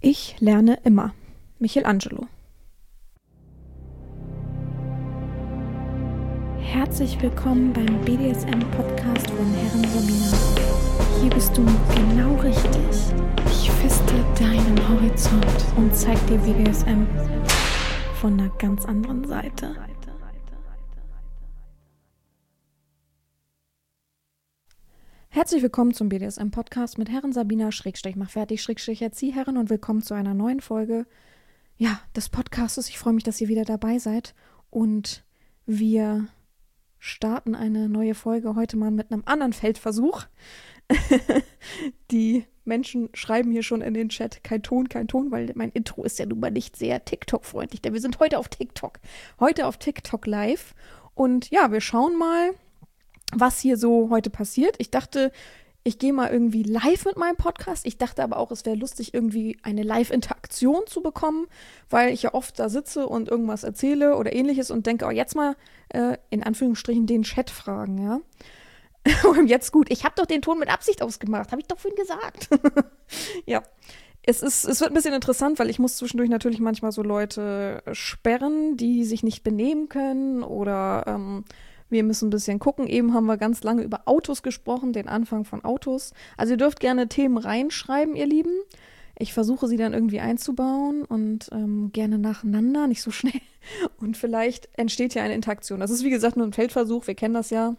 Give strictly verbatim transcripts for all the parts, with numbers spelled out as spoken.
Ich lerne immer. Michelangelo. Herzlich willkommen beim B D S M-Podcast von Herren Sabina. Hier bist du genau richtig. Ich feste deinen Horizont und zeig dir B D S M von einer ganz anderen Seite. Herzlich willkommen zum B D S M-Podcast mit Herren Sabina, Schrägstrich, mach fertig, Schrägstrich, Erzieherin und willkommen zu einer neuen Folge, ja, des Podcastes. Ich freue mich, dass ihr wieder dabei seid und wir starten eine neue Folge heute mal mit einem anderen Feldversuch. Die Menschen schreiben hier schon in den Chat, kein Ton, kein Ton, weil mein Intro ist ja nun mal nicht sehr TikTok-freundlich, denn wir sind heute auf TikTok. Heute auf TikTok live und ja, wir schauen mal, was hier so heute passiert. Ich dachte, ich gehe mal irgendwie live mit meinem Podcast. Ich dachte aber auch, es wäre lustig, irgendwie eine Live-Interaktion zu bekommen, weil ich ja oft da sitze und irgendwas erzähle oder ähnliches und denke, oh, jetzt mal äh, in Anführungsstrichen den Chat fragen, ja. Und jetzt gut, ich habe doch den Ton mit Absicht ausgemacht, habe ich doch vorhin gesagt. Ja, es ist, es wird ein bisschen interessant, weil ich muss zwischendurch natürlich manchmal so Leute sperren, die sich nicht benehmen können oder ähm, wir müssen ein bisschen gucken. Eben haben wir ganz lange über Autos gesprochen, den Anfang von Autos. Also ihr dürft gerne Themen reinschreiben, ihr Lieben. Ich versuche sie dann irgendwie einzubauen und ähm, gerne nacheinander, nicht so schnell. Und vielleicht entsteht ja eine Interaktion. Das ist wie gesagt nur ein Feldversuch, wir kennen das ja.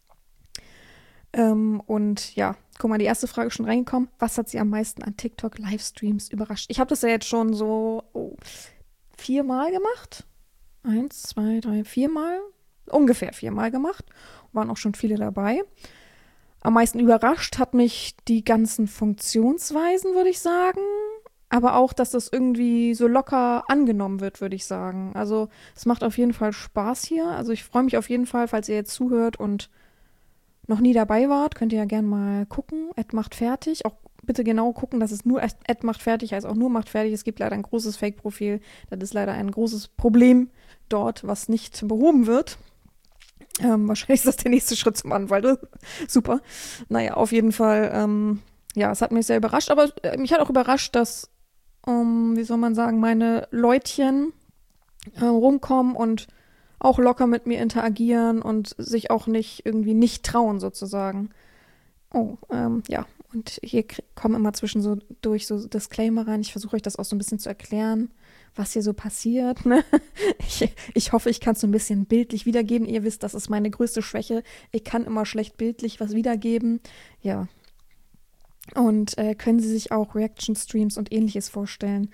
Ähm, und ja, guck mal, die erste Frage ist schon reingekommen. Was hat Sie am meisten an TikTok-Livestreams überrascht? Ich habe das ja jetzt schon so oh, viermal gemacht. Eins, zwei, drei, viermal. Ungefähr viermal gemacht. Waren auch schon viele dabei. Am meisten überrascht hat mich die ganzen Funktionsweisen, würde ich sagen. Aber auch, dass das irgendwie so locker angenommen wird, würde ich sagen. Also es macht auf jeden Fall Spaß hier. Also ich freue mich auf jeden Fall, falls ihr jetzt zuhört und noch nie dabei wart, könnt ihr ja gerne mal gucken. Ed macht fertig. Auch bitte genau gucken, dass es nur Ed macht fertig heißt, auch nur macht fertig. Es gibt leider ein großes Fake-Profil. Das ist leider ein großes Problem dort, was nicht behoben wird. Ähm, wahrscheinlich ist das der nächste Schritt zum Anwalt. Super. Naja, auf jeden Fall, ähm, ja, es hat mich sehr überrascht. Aber äh, mich hat auch überrascht, dass, ähm, wie soll man sagen, meine Leutchen äh, rumkommen und auch locker mit mir interagieren und sich auch nicht irgendwie nicht trauen, sozusagen. Oh, ähm, ja. Und hier k- kommen immer zwischen so durch so Disclaimer rein. Ich versuche euch das auch so ein bisschen zu erklären, was hier so passiert. Ne? Ich, ich hoffe, ich kann es so ein bisschen bildlich wiedergeben. Ihr wisst, das ist meine größte Schwäche. Ich kann immer schlecht bildlich was wiedergeben. Ja. Und äh, können Sie sich auch Reaction-Streams und ähnliches vorstellen?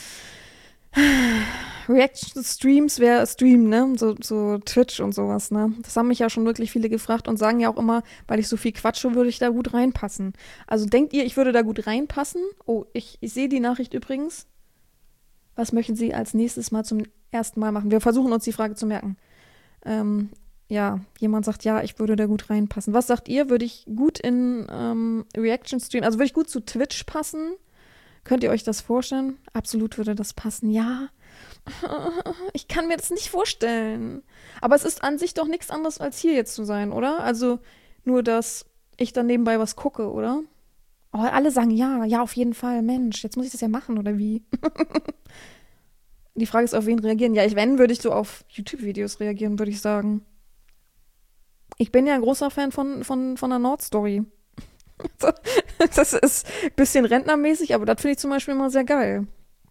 Reaction-Streams wäre Stream, ne? So, so Twitch und sowas, ne? Das haben mich ja schon wirklich viele gefragt und sagen ja auch immer, weil ich so viel quatsche, würde ich da gut reinpassen. Also denkt ihr, ich würde da gut reinpassen? Oh, ich, ich sehe die Nachricht übrigens. Was möchten Sie als nächstes Mal zum ersten Mal machen? Wir versuchen uns die Frage zu merken. Ähm, ja, jemand sagt, ja, ich würde da gut reinpassen. Was sagt ihr? Würde ich gut in ähm, Reaction-Stream, also würde ich gut zu Twitch passen? Könnt ihr euch das vorstellen? Absolut würde das passen, ja. Ich kann mir das nicht vorstellen. Aber es ist an sich doch nichts anderes, als hier jetzt zu sein, oder? Also nur, dass ich dann nebenbei was gucke, oder? Oh, alle sagen ja, ja, auf jeden Fall. Mensch, jetzt muss ich das ja machen, oder wie? Die Frage ist, auf wen reagieren. Ja, ich, wenn, würde ich so auf YouTube-Videos reagieren, würde ich sagen. Ich bin ja ein großer Fan von, von, von der Nordstory. Das ist ein bisschen rentnermäßig, aber das finde ich zum Beispiel immer sehr geil.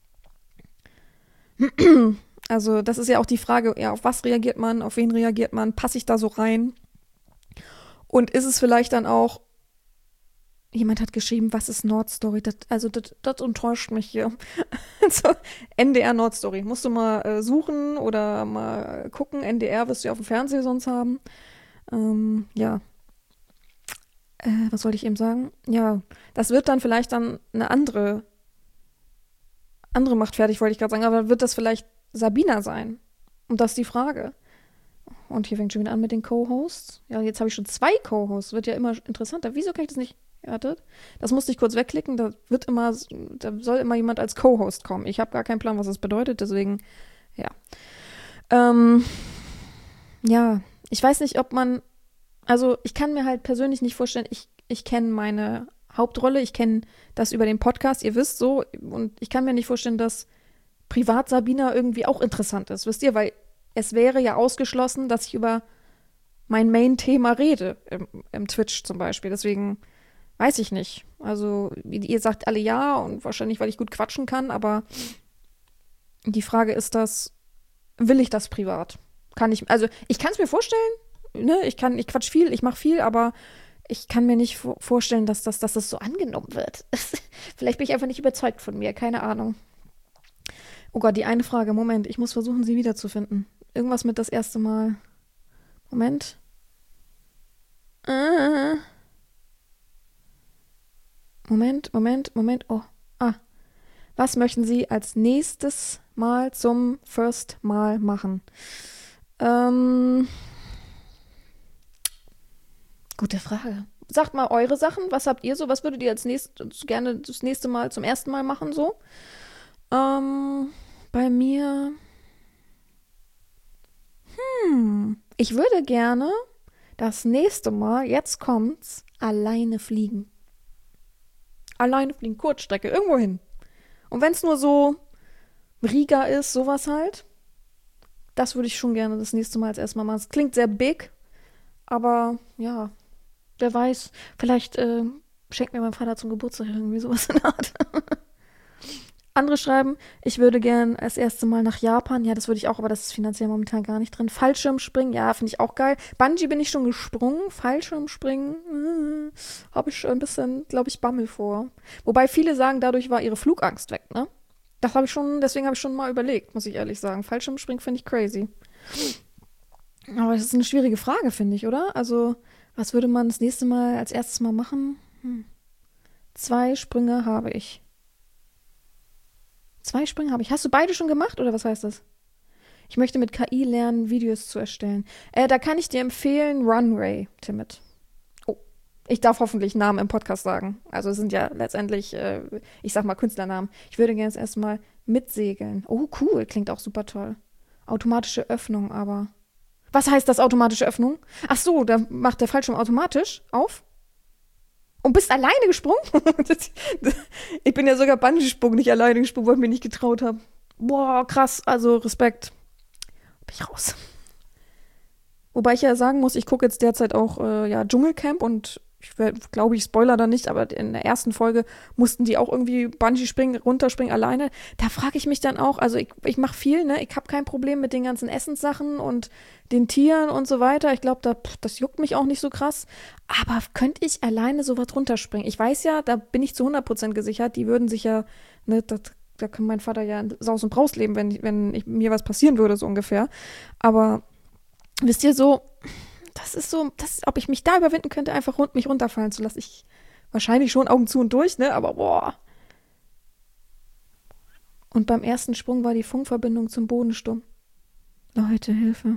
Also das ist ja auch die Frage, ja, auf was reagiert man, auf wen reagiert man, passe ich da so rein? Und ist es vielleicht dann auch, jemand hat geschrieben, was ist Nordstory? Das, also das, das enttäuscht mich hier. Also N D R Nordstory, musst du mal äh, suchen oder mal gucken. N D R wirst du ja auf dem Fernseher sonst haben. Ähm, ja. Äh, was wollte ich eben sagen? Ja, das wird dann vielleicht dann eine andere, andere macht fertig, wollte ich gerade sagen, aber wird das vielleicht Sabina sein? Und das ist die Frage. Und hier fängt schon wieder an mit den Co-Hosts. Ja, jetzt habe ich schon zwei Co-Hosts. Wird ja immer interessanter. Wieso kann ich das nicht? Wartet. Das musste ich kurz wegklicken. Da wird immer, da soll immer jemand als Co-Host kommen. Ich habe gar keinen Plan, was das bedeutet. Deswegen, ja. Ähm, ja, ich weiß nicht, ob man, also ich kann mir halt persönlich nicht vorstellen, ich, ich kenne meine Hauptrolle. Ich kenne das über den Podcast, ihr wisst so. Und ich kann mir nicht vorstellen, dass privat Sabina irgendwie auch interessant ist, wisst ihr? Weil es wäre ja ausgeschlossen, dass ich über mein Main-Thema rede, im, im Twitch zum Beispiel. Deswegen weiß ich nicht. Also ihr sagt alle ja und wahrscheinlich, weil ich gut quatschen kann, aber die Frage ist das, will ich das privat? Kann ich, also ich kann es mir vorstellen, ne? Ich kann, ich quatsch viel, ich mache viel, aber ich kann mir nicht vor- vorstellen, dass das, dass das so angenommen wird. Vielleicht bin ich einfach nicht überzeugt von mir, keine Ahnung. Oh Gott, die eine Frage, Moment, ich muss versuchen, sie wiederzufinden. Irgendwas mit das erste Mal. Moment. Äh. Moment, Moment, Moment. Oh, ah. Was möchten Sie als nächstes Mal zum First Mal machen? Ähm, gute Frage. Sagt mal eure Sachen. Was habt ihr so? Was würdet ihr als nächstes gerne das nächste Mal zum ersten Mal machen so? Ähm, bei mir. Hm. Ich würde gerne das nächste Mal, jetzt kommt's, alleine fliegen. Alleine fliegen, Kurzstrecke, irgendwo hin. Und wenn es nur so Riga ist, sowas halt, das würde ich schon gerne das nächste Mal als erstmal machen. Es klingt sehr big, aber ja, wer weiß, vielleicht äh, schenkt mir mein Vater zum Geburtstag irgendwie sowas in der Art. Andere schreiben, ich würde gern als erste Mal nach Japan. Ja, das würde ich auch, aber das ist finanziell momentan gar nicht drin. Fallschirmspringen, ja, finde ich auch geil. Bungee bin ich schon gesprungen. Fallschirmspringen, äh, habe ich schon ein bisschen, glaube ich, Bammel vor. Wobei viele sagen, dadurch war ihre Flugangst weg, ne? Das habe ich schon, deswegen habe ich schon mal überlegt, muss ich ehrlich sagen. Fallschirmspringen finde ich crazy. Aber das ist eine schwierige Frage, finde ich, oder? Also, was würde man das nächste Mal als erstes Mal machen? Hm. Zwei Sprünge habe ich. Zwei Sprünge habe ich. Hast du beide schon gemacht oder was heißt das? Ich möchte mit K I lernen, Videos zu erstellen. Äh, da kann ich dir empfehlen Runway, Timid. Oh, ich darf hoffentlich Namen im Podcast sagen. Also es sind ja letztendlich, äh, ich sag mal Künstlernamen. Ich würde gerne erst mal mitsegeln. Oh, cool, klingt auch super toll. Automatische Öffnung aber. Was heißt das automatische Öffnung? Ach so, da macht der Fallschirm automatisch auf? Und bist alleine gesprungen? Ich bin ja sogar Bungee-Sprung nicht alleine gesprungen, weil ich mir nicht getraut habe. Boah, krass, also Respekt. Bin ich raus. Wobei ich ja sagen muss, ich gucke jetzt derzeit auch äh, ja, Dschungelcamp und ich glaube, ich spoiler da nicht, aber in der ersten Folge mussten die auch irgendwie Bungee springen, runterspringen alleine. Da frage ich mich dann auch, also ich, ich mache viel, ne? Ich habe kein Problem mit den ganzen Essenssachen und den Tieren und so weiter. Ich glaube, da, pff, das juckt mich auch nicht so krass. Aber könnte ich alleine sowas runterspringen? Ich weiß ja, da bin ich zu hundert Prozent gesichert, die würden sich ja, ne, das, da kann mein Vater ja in Saus und Braus leben, wenn, wenn ich, mir was passieren würde, so ungefähr. Aber wisst ihr, so, das ist so, das, ob ich mich da überwinden könnte, einfach rund, mich runterfallen zu lassen. Ich wahrscheinlich schon Augen zu und durch, ne? Aber boah. Und beim ersten Sprung war die Funkverbindung zum Boden stumm. Leute, Hilfe.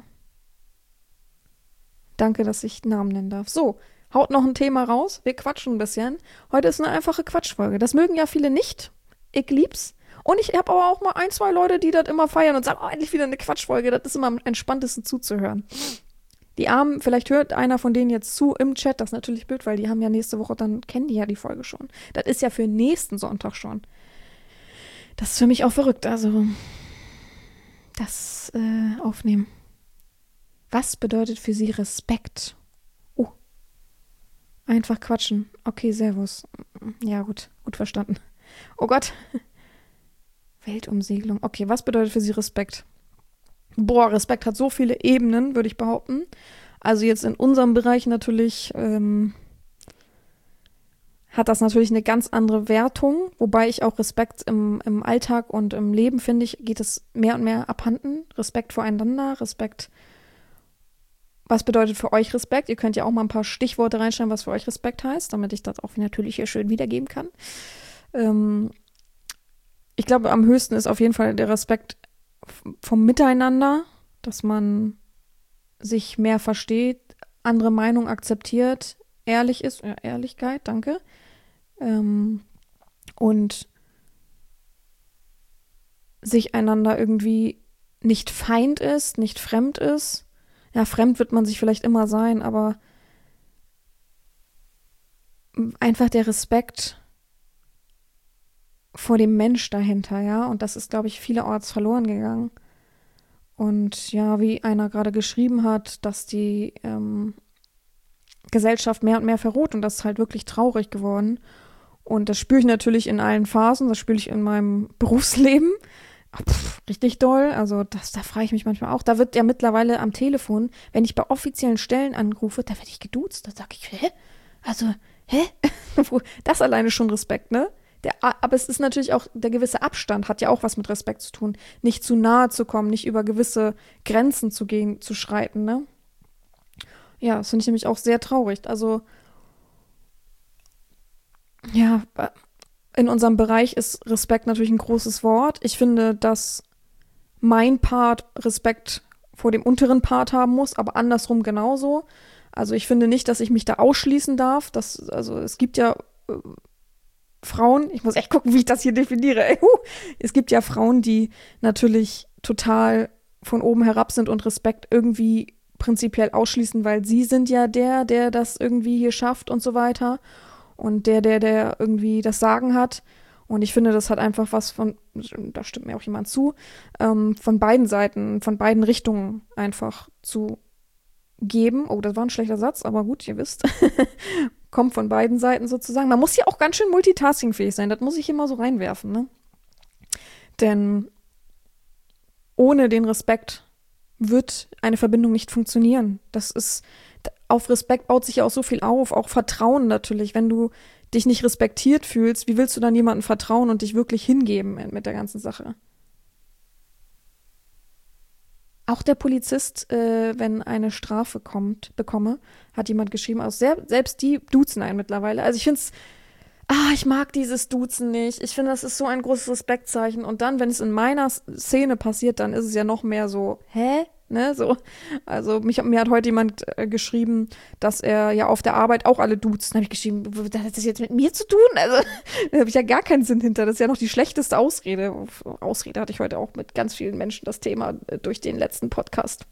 Danke, dass ich Namen nennen darf. So, haut noch ein Thema raus. Wir quatschen ein bisschen. Heute ist eine einfache Quatschfolge. Das mögen ja viele nicht. Ich lieb's. Und ich habe aber auch mal ein, zwei Leute, die das immer feiern und sagen, oh, endlich wieder eine Quatschfolge. Das ist immer am entspanntesten zuzuhören. Die Armen, vielleicht hört einer von denen jetzt zu im Chat, das ist natürlich blöd, weil die haben ja nächste Woche, dann kennen die ja die Folge schon. Das ist ja für nächsten Sonntag schon. Das ist für mich auch verrückt, also das äh, aufnehmen. Was bedeutet für Sie Respekt? Oh, einfach quatschen. Okay, servus. Ja, gut, gut verstanden. Oh Gott. Weltumsegelung. Okay, was bedeutet für Sie Respekt? Boah, Respekt hat so viele Ebenen, würde ich behaupten. Also jetzt in unserem Bereich natürlich ähm, hat das natürlich eine ganz andere Wertung, wobei ich auch Respekt im, im Alltag und im Leben, finde ich, geht es mehr und mehr abhanden. Respekt voreinander, Respekt. Was bedeutet für euch Respekt? Ihr könnt ja auch mal ein paar Stichworte reinschreiben, was für euch Respekt heißt, damit ich das auch natürlich hier schön wiedergeben kann. Ähm, ich glaube, am höchsten ist auf jeden Fall der Respekt vom Miteinander, dass man sich mehr versteht, andere Meinungen akzeptiert, ehrlich ist, ja, Ehrlichkeit, danke. Ähm, und sich einander irgendwie nicht Feind ist, nicht fremd ist. Ja, fremd wird man sich vielleicht immer sein, aber einfach der Respekt vor dem Mensch dahinter, ja. Und das ist, glaube ich, vielerorts verloren gegangen. Und ja, wie einer gerade geschrieben hat, dass die ähm, Gesellschaft mehr und mehr verroht und das ist halt wirklich traurig geworden. Und das spüre ich natürlich in allen Phasen, das spüre ich in meinem Berufsleben. Ach, pff, richtig doll, also das, da frage ich mich manchmal auch. Da wird ja mittlerweile am Telefon, wenn ich bei offiziellen Stellen anrufe, da werde ich geduzt. Da sage ich, hä? Also, hä? Das alleine schon Respekt, ne? Der, aber es ist natürlich auch, der gewisse Abstand hat ja auch was mit Respekt zu tun. Nicht zu nahe zu kommen, nicht über gewisse Grenzen zu gehen, zu schreiten, ne? Ja, das finde ich nämlich auch sehr traurig. Also, ja, in unserem Bereich ist Respekt natürlich ein großes Wort. Ich finde, dass mein Part Respekt vor dem unteren Part haben muss, aber andersrum genauso. Also ich finde nicht, dass ich mich da ausschließen darf. Das, also es gibt ja äh, Frauen, ich muss echt gucken, wie ich das hier definiere. Ey, huh. Es gibt ja Frauen, die natürlich total von oben herab sind und Respekt irgendwie prinzipiell ausschließen, weil sie sind ja der, der das irgendwie hier schafft und so weiter. Und der, der, der irgendwie das Sagen hat. Und ich finde, das hat einfach was von, da stimmt mir auch jemand zu, ähm, von beiden Seiten, von beiden Richtungen einfach zu geben. Oh, das war ein schlechter Satz, aber gut, ihr wisst. Kommt von beiden Seiten sozusagen. Man muss ja auch ganz schön multitaskingfähig sein, das muss ich immer so reinwerfen, ne? Denn ohne den Respekt wird eine Verbindung nicht funktionieren. Das ist, auf Respekt baut sich ja auch so viel auf, auch Vertrauen natürlich. Wenn du dich nicht respektiert fühlst, wie willst du dann jemandem vertrauen und dich wirklich hingeben mit der ganzen Sache? Auch der Polizist, äh, wenn eine Strafe kommt, bekomme, hat jemand geschrieben, also sehr, selbst die duzen einen mittlerweile. Also ich finde es, ah, ich mag dieses Duzen nicht. Ich finde, das ist so ein großes Respektzeichen. Und dann, wenn es in meiner Szene passiert, dann ist es ja noch mehr so, hä? Ne, so. Also mich, mir hat heute jemand äh, geschrieben, dass er ja auf der Arbeit auch alle duzt. Dann habe ich geschrieben, was hat das jetzt mit mir zu tun? Also da habe ich ja gar keinen Sinn hinter. Das ist ja noch die schlechteste Ausrede. Ausrede hatte ich heute auch mit ganz vielen Menschen das Thema äh, durch den letzten Podcast.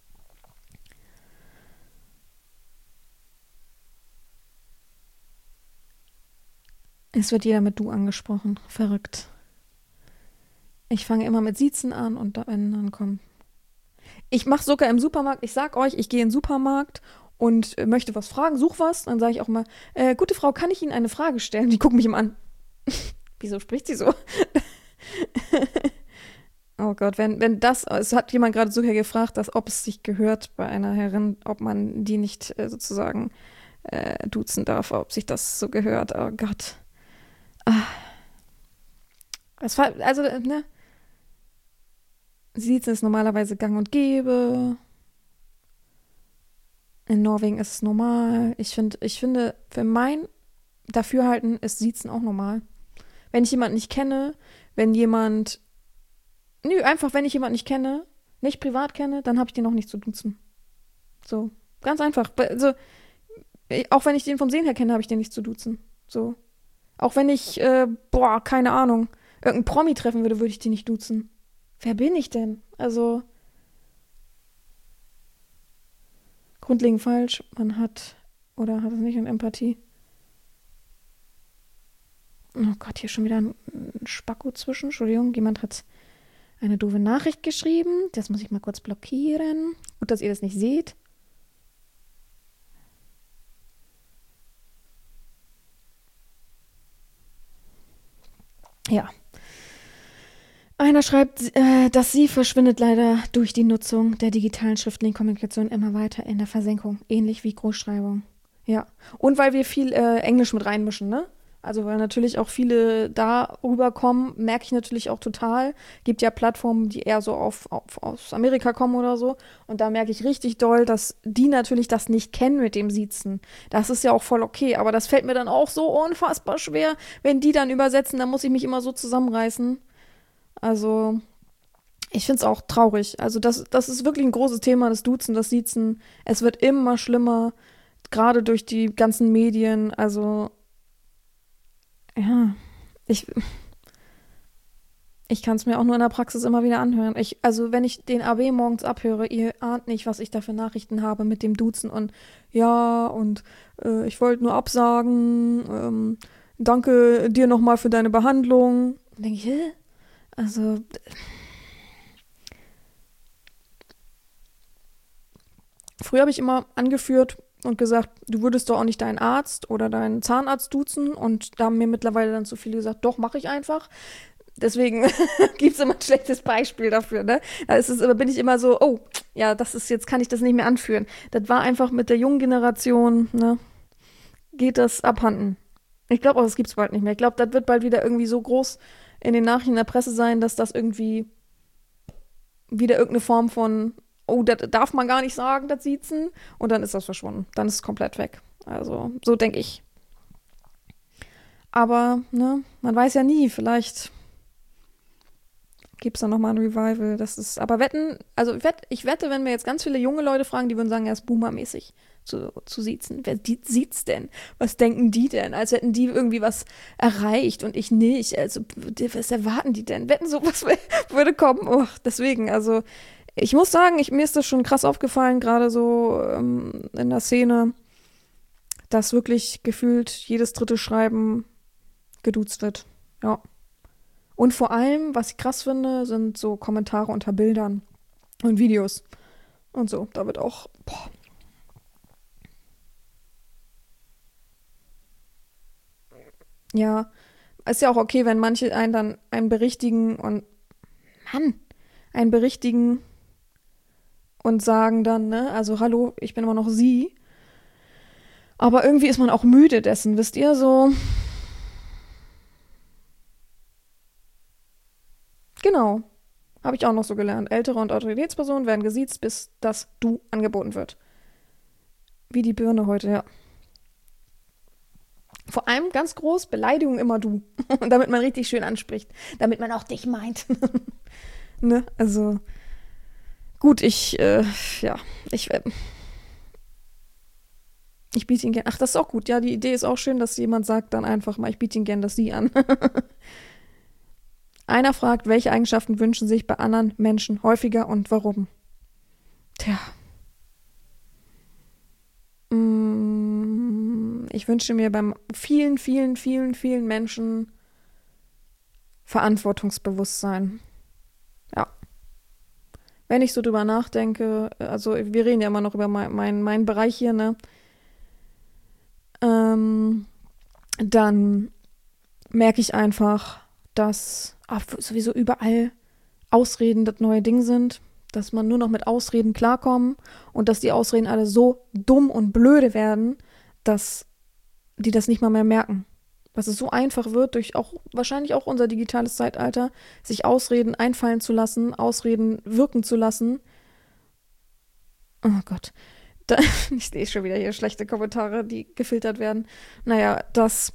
Es wird jeder mit du angesprochen. Verrückt. Ich fange immer mit Siezen an und wenn dann kommt. Ich mache sogar im Supermarkt, ich sag euch, ich gehe in den Supermarkt und äh, möchte was fragen, such was. Dann sage ich auch mal, äh, gute Frau, kann ich Ihnen eine Frage stellen? Die gucken mich immer an. Wieso spricht sie so? Oh Gott, wenn, wenn das, es hat jemand gerade so hier gefragt, dass ob es sich gehört bei einer Herrin, ob man die nicht äh, sozusagen äh, duzen darf, ob sich das so gehört. Oh Gott. Ah, das war, also, ne? Siezen ist normalerweise gang und gäbe. In Norwegen ist es normal. Ich, find, ich finde, für mein Dafürhalten ist Siezen auch normal. Wenn ich jemanden nicht kenne, wenn jemand. Nö, einfach, wenn ich jemanden nicht kenne, nicht privat kenne, dann habe ich den auch nicht zu duzen. So. Ganz einfach. Also, auch wenn ich den vom Sehen her kenne, habe ich den nicht zu duzen. So. Auch wenn ich, äh, boah, keine Ahnung, irgendeinen Promi treffen würde, würde ich den nicht duzen. Wer bin ich denn? Also, grundlegend falsch. Man hat, oder hat es nicht an Empathie? Oh Gott, hier schon wieder ein Spacko zwischen. Entschuldigung, jemand hat eine doofe Nachricht geschrieben. Das muss ich mal kurz blockieren. Gut, dass ihr das nicht seht. Ja. Einer schreibt, äh, dass sie verschwindet leider durch die Nutzung der digitalen schriftlichen Kommunikation immer weiter in der Versenkung. Ähnlich wie Großschreibung. Ja. Und weil wir viel äh, Englisch mit reinmischen, ne? Also weil natürlich auch viele da rüberkommen, merke ich natürlich auch total. Gibt ja Plattformen, die eher so auf, auf, aus Amerika kommen oder so. Und da merke ich richtig doll, dass die natürlich das nicht kennen mit dem Siezen. Das ist ja auch voll okay. Aber das fällt mir dann auch so unfassbar schwer. Wenn die dann übersetzen, dann muss ich mich immer so zusammenreißen. Also ich finde es auch traurig. Also das, das ist wirklich ein großes Thema, das Duzen, das Siezen. Es wird immer schlimmer, gerade durch die ganzen Medien. Also ja, ich, Ich kann es mir auch nur in der Praxis immer wieder anhören. Ich, also wenn ich den A W morgens abhöre, ihr ahnt nicht, was ich da für Nachrichten habe mit dem Duzen und ja und äh, ich wollte nur absagen, ähm, danke dir nochmal für deine Behandlung. Dann denke ich, hä? Also früher habe ich immer angeführt und gesagt, du würdest doch auch nicht deinen Arzt oder deinen Zahnarzt duzen und da haben mir mittlerweile dann zu viele gesagt, doch, mache ich einfach. Deswegen gibt es immer ein schlechtes Beispiel dafür, ne? Da ist es, bin ich immer so, oh, ja, das ist, jetzt kann ich das nicht mehr anführen. Das war einfach mit der jungen Generation, ne? Geht das abhanden. Ich glaube auch, das gibt es bald nicht mehr. Ich glaube, das wird bald wieder irgendwie so groß in den Nachrichten der Presse sein, dass das irgendwie wieder irgendeine Form von, oh, das darf man gar nicht sagen, das Siezen. Und dann ist das verschwunden. Dann ist es komplett weg. Also, so denke ich. Aber, ne, man weiß ja nie, vielleicht gibt es da nochmal ein Revival. Das ist, aber wetten, also ich wette, ich wette, wenn wir jetzt ganz viele junge Leute fragen, die würden sagen, er ist boomermäßig zu, zu siezen. Wer die, sieht's denn? Was denken die denn? Als hätten die irgendwie was erreicht und ich nicht. Also, was erwarten die denn? Wetten, sowas würde kommen. Oh, deswegen, also, ich muss sagen, ich, mir ist das schon krass aufgefallen, gerade so ähm, in der Szene, dass wirklich gefühlt jedes dritte Schreiben geduzt wird. Ja. Und vor allem, was ich krass finde, sind so Kommentare unter Bildern und Videos und so. Da wird auch, boah. Ja, ist ja auch okay, wenn manche einen dann einen berichtigen und, Mann, einen berichtigen und sagen dann, ne, also hallo, ich bin immer noch sie. Aber irgendwie ist man auch müde dessen, wisst ihr, so. Genau. Habe ich auch noch so gelernt. Ältere und Autoritätspersonen werden gesiezt, bis das Du angeboten wird. Wie die Birne heute, ja. Vor allem ganz groß, Beleidigung immer du. Damit man richtig schön anspricht. Damit man auch dich meint. Ne? Also, gut, ich, äh, ja, ich, äh, ich biete ihn gern. Ach, das ist auch gut. Ja, die Idee ist auch schön, dass jemand sagt dann einfach mal, ich biete ihn gern das Sie an. Einer fragt, welche Eigenschaften wünschen sich bei anderen Menschen häufiger und warum? Tja. Mm, Ich wünsche mir bei vielen, vielen, vielen, vielen Menschen Verantwortungsbewusstsein. Ja. Wenn ich so drüber nachdenke, also wir reden ja immer noch über mein, mein, meinen Bereich hier, ne? Ähm, dann merke ich einfach, dass ach, sowieso überall Ausreden das neue Ding sind, dass man nur noch mit Ausreden klarkommt und dass die Ausreden alle so dumm und blöde werden, dass die das nicht mal mehr merken. Dass es so einfach wird, durch auch wahrscheinlich auch unser digitales Zeitalter, sich Ausreden einfallen zu lassen, Ausreden wirken zu lassen. Oh Gott. Da, ich sehe schon wieder hier schlechte Kommentare, die gefiltert werden. Naja, dass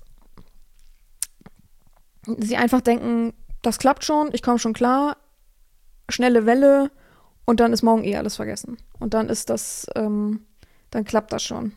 sie einfach denken, das klappt schon, ich komme schon klar, schnelle Welle und dann ist morgen eh alles vergessen. Und dann ist das, ähm, dann klappt das schon.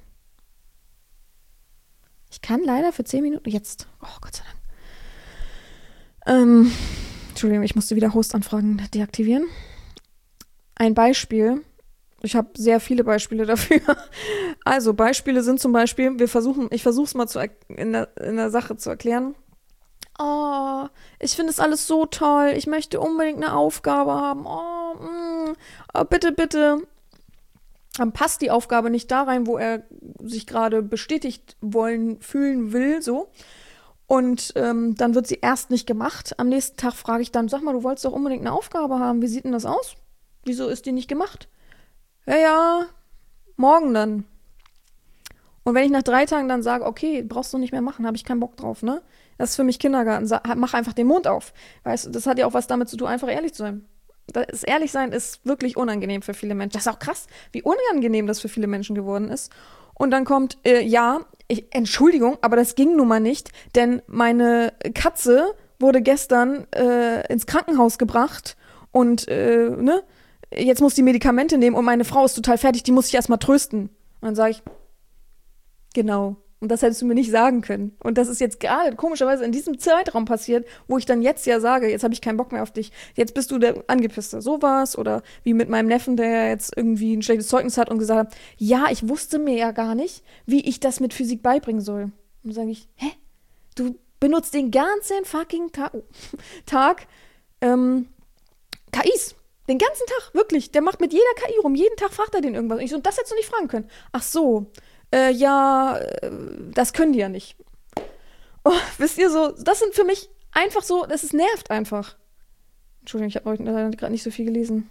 Ich kann leider für zehn Minuten, jetzt, oh Gott sei Dank. Ähm, Entschuldigung, ich musste wieder Hostanfragen deaktivieren. Ein Beispiel, ich habe sehr viele Beispiele dafür. Also Beispiele sind zum Beispiel, wir versuchen, ich versuche es mal zu, in, der, in der Sache zu erklären. Oh, ich finde es alles so toll. Ich möchte unbedingt eine Aufgabe haben. Oh, mm, oh bitte, bitte. Dann passt die Aufgabe nicht da rein, wo er sich gerade bestätigt wollen, fühlen will, so. Und ähm, dann wird sie erst nicht gemacht. Am nächsten Tag frage ich dann, sag mal, du wolltest doch unbedingt eine Aufgabe haben. Wie sieht denn das aus? Wieso ist die nicht gemacht? Ja, ja, morgen dann. Und wenn ich nach drei Tagen dann sage, okay, brauchst du nicht mehr machen, habe ich keinen Bock drauf, ne? Das ist für mich Kindergarten. Sa- Mach einfach den Mund auf. Weißt du, das hat ja auch was damit zu tun, einfach ehrlich zu sein. Das ehrlich sein ist wirklich unangenehm für viele Menschen. Das ist auch krass, wie unangenehm das für viele Menschen geworden ist. Und dann kommt, äh, ja, ich, Entschuldigung, aber das ging nun mal nicht, denn meine Katze wurde gestern äh, ins Krankenhaus gebracht und, äh, ne, jetzt muss die Medikamente nehmen und meine Frau ist total fertig, die muss ich erstmal trösten. Und dann sage ich, genau, Und das hättest du mir nicht sagen können. Und das ist jetzt gerade komischerweise in diesem Zeitraum passiert, wo ich dann jetzt ja sage, jetzt habe ich keinen Bock mehr auf dich. Jetzt bist du der Angepisste. Sowas. Oder wie mit meinem Neffen, der jetzt irgendwie ein schlechtes Zeugnis hat und gesagt hat, ja, ich wusste mir ja gar nicht, wie ich das mit Physik beibringen soll. Und dann sage ich, hä? Du benutzt den ganzen fucking Ta- Tag ähm, K Is. Den ganzen Tag, wirklich. Der macht mit jeder K I rum. Jeden Tag fragt er den irgendwas. Und ich so, das hättest du nicht fragen können. Ach so. Äh, ja, äh, das können die ja nicht. Oh, wisst ihr so, das sind für mich einfach so, das ist, nervt einfach. Entschuldigung, ich habe heute gerade nicht so viel gelesen.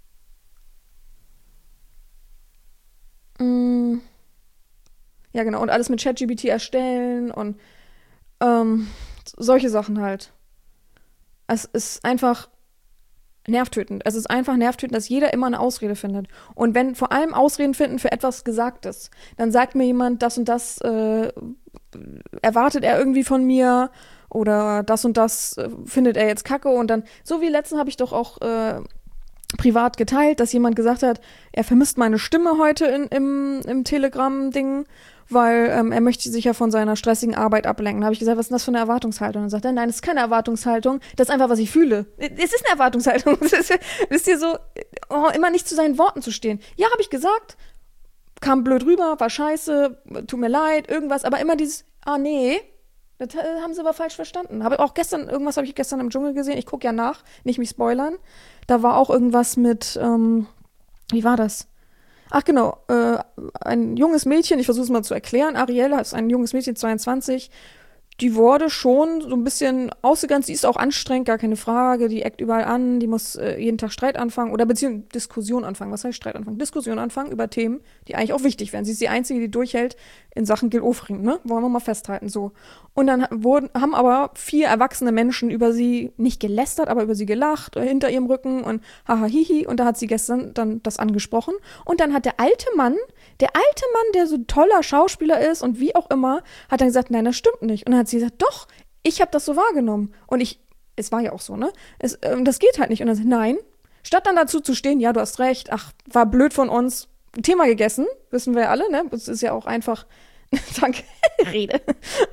Mm, ja, genau. Und alles mit ChatGPT erstellen und ähm, solche Sachen halt. Es ist einfach nervtötend. Es ist einfach nervtötend, dass jeder immer eine Ausrede findet. Und wenn vor allem Ausreden finden für etwas Gesagtes, dann sagt mir jemand, das und das äh, erwartet er irgendwie von mir oder das und das äh, findet er jetzt kacke und dann, so wie letztens habe ich doch auch äh, privat geteilt, dass jemand gesagt hat, er vermisst meine Stimme heute in, im, im Telegram-Ding, weil ähm, er möchte sich ja von seiner stressigen Arbeit ablenken. Da habe ich gesagt, was ist denn das für eine Erwartungshaltung? Und dann sagt er, nein, das ist keine Erwartungshaltung, das ist einfach, was ich fühle. Es ist eine Erwartungshaltung. Wisst ihr, so, oh, immer nicht zu seinen Worten zu stehen. Ja, habe ich gesagt, kam blöd rüber, war scheiße, tut mir leid, irgendwas, aber immer dieses, ah nee, das haben sie aber falsch verstanden. Habe auch gestern, irgendwas habe ich gestern im Dschungel gesehen, ich gucke ja nach, nicht mich spoilern. Da war auch irgendwas mit, ähm, wie war das? Ach genau, äh, ein junges Mädchen, ich versuche es mal zu erklären, Ariel ist ein junges Mädchen, zweiundzwanzig, die wurde schon so ein bisschen ausgegangen, sie ist auch anstrengend, gar keine Frage, die eckt überall an, die muss äh, jeden Tag Streit anfangen oder beziehungsweise Diskussion anfangen, was heißt Streit anfangen? Diskussion anfangen über Themen, die eigentlich auch wichtig wären. Sie ist die Einzige, die durchhält in Sachen Gil Ofarim, ne? Wollen wir mal festhalten, so. Und dann wurden, haben aber vier erwachsene Menschen über sie nicht gelästert, aber über sie gelacht, äh, hinter ihrem Rücken und haha hihi und da hat sie gestern dann das angesprochen und dann hat der alte Mann, der alte Mann, der so ein toller Schauspieler ist und wie auch immer, hat dann gesagt, nein, das stimmt nicht. Und dann hat sie gesagt, doch, ich habe das so wahrgenommen. Und ich, es war ja auch so, ne? Es, ähm, das geht halt nicht. Und dann sagt, nein. Statt dann dazu zu stehen, ja, du hast recht, ach, war blöd von uns. Thema gegessen, wissen wir ja alle, ne? Das ist ja auch einfach, danke, Rede.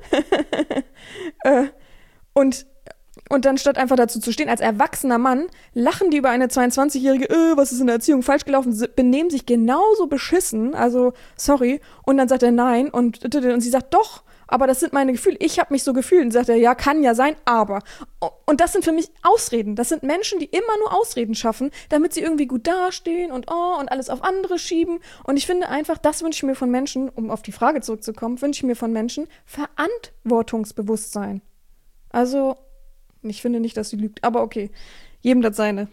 äh, und Und dann statt einfach dazu zu stehen, als erwachsener Mann, lachen die über eine zweiundzwanzigjährige, äh, was ist in der Erziehung falsch gelaufen, benehmen sich genauso beschissen, also sorry. Und dann sagt er nein und, und sie sagt doch, aber das sind meine Gefühle, ich habe mich so gefühlt. Und sagt er, ja, kann ja sein, aber. Und das sind für mich Ausreden. Das sind Menschen, die immer nur Ausreden schaffen, damit sie irgendwie gut dastehen und oh und alles auf andere schieben. Und ich finde einfach, das wünsche ich mir von Menschen, um auf die Frage zurückzukommen, wünsche ich mir von Menschen Verantwortungsbewusstsein. Also, ich finde nicht, dass sie lügt, aber okay, jedem das seine.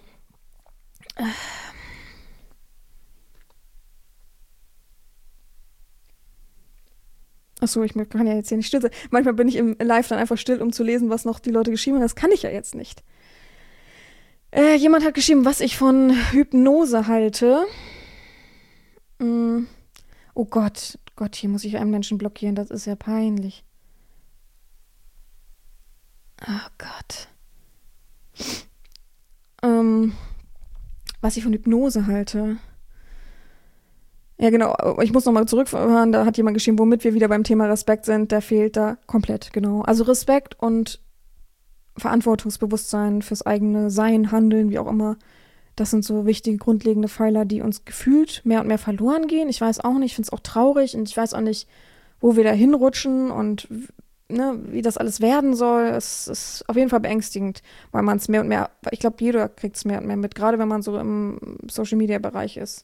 Achso, ich kann ja jetzt hier nicht still sein. Manchmal bin ich im Live dann einfach still, um zu lesen, was noch die Leute geschrieben haben. Das kann ich ja jetzt nicht. Äh, jemand hat geschrieben, was ich von Hypnose halte. Mm. Oh Gott, Gott, hier muss ich einen Menschen blockieren. Das ist ja peinlich. Oh Gott. Ähm, was ich von Hypnose halte. Ja, genau. Ich muss nochmal zurückhören. Da hat jemand geschrieben, womit wir wieder beim Thema Respekt sind. Der fehlt da komplett, genau. Also Respekt und Verantwortungsbewusstsein fürs eigene Sein, Handeln, wie auch immer. Das sind so wichtige, grundlegende Pfeiler, die uns gefühlt mehr und mehr verloren gehen. Ich weiß auch nicht, ich finde es auch traurig und ich weiß auch nicht, wo wir da hinrutschen und ne, wie das alles werden soll. Es ist auf jeden Fall beängstigend, weil man es mehr und mehr, ich glaube, jeder kriegt es mehr und mehr mit, gerade wenn man so im Social-Media-Bereich ist.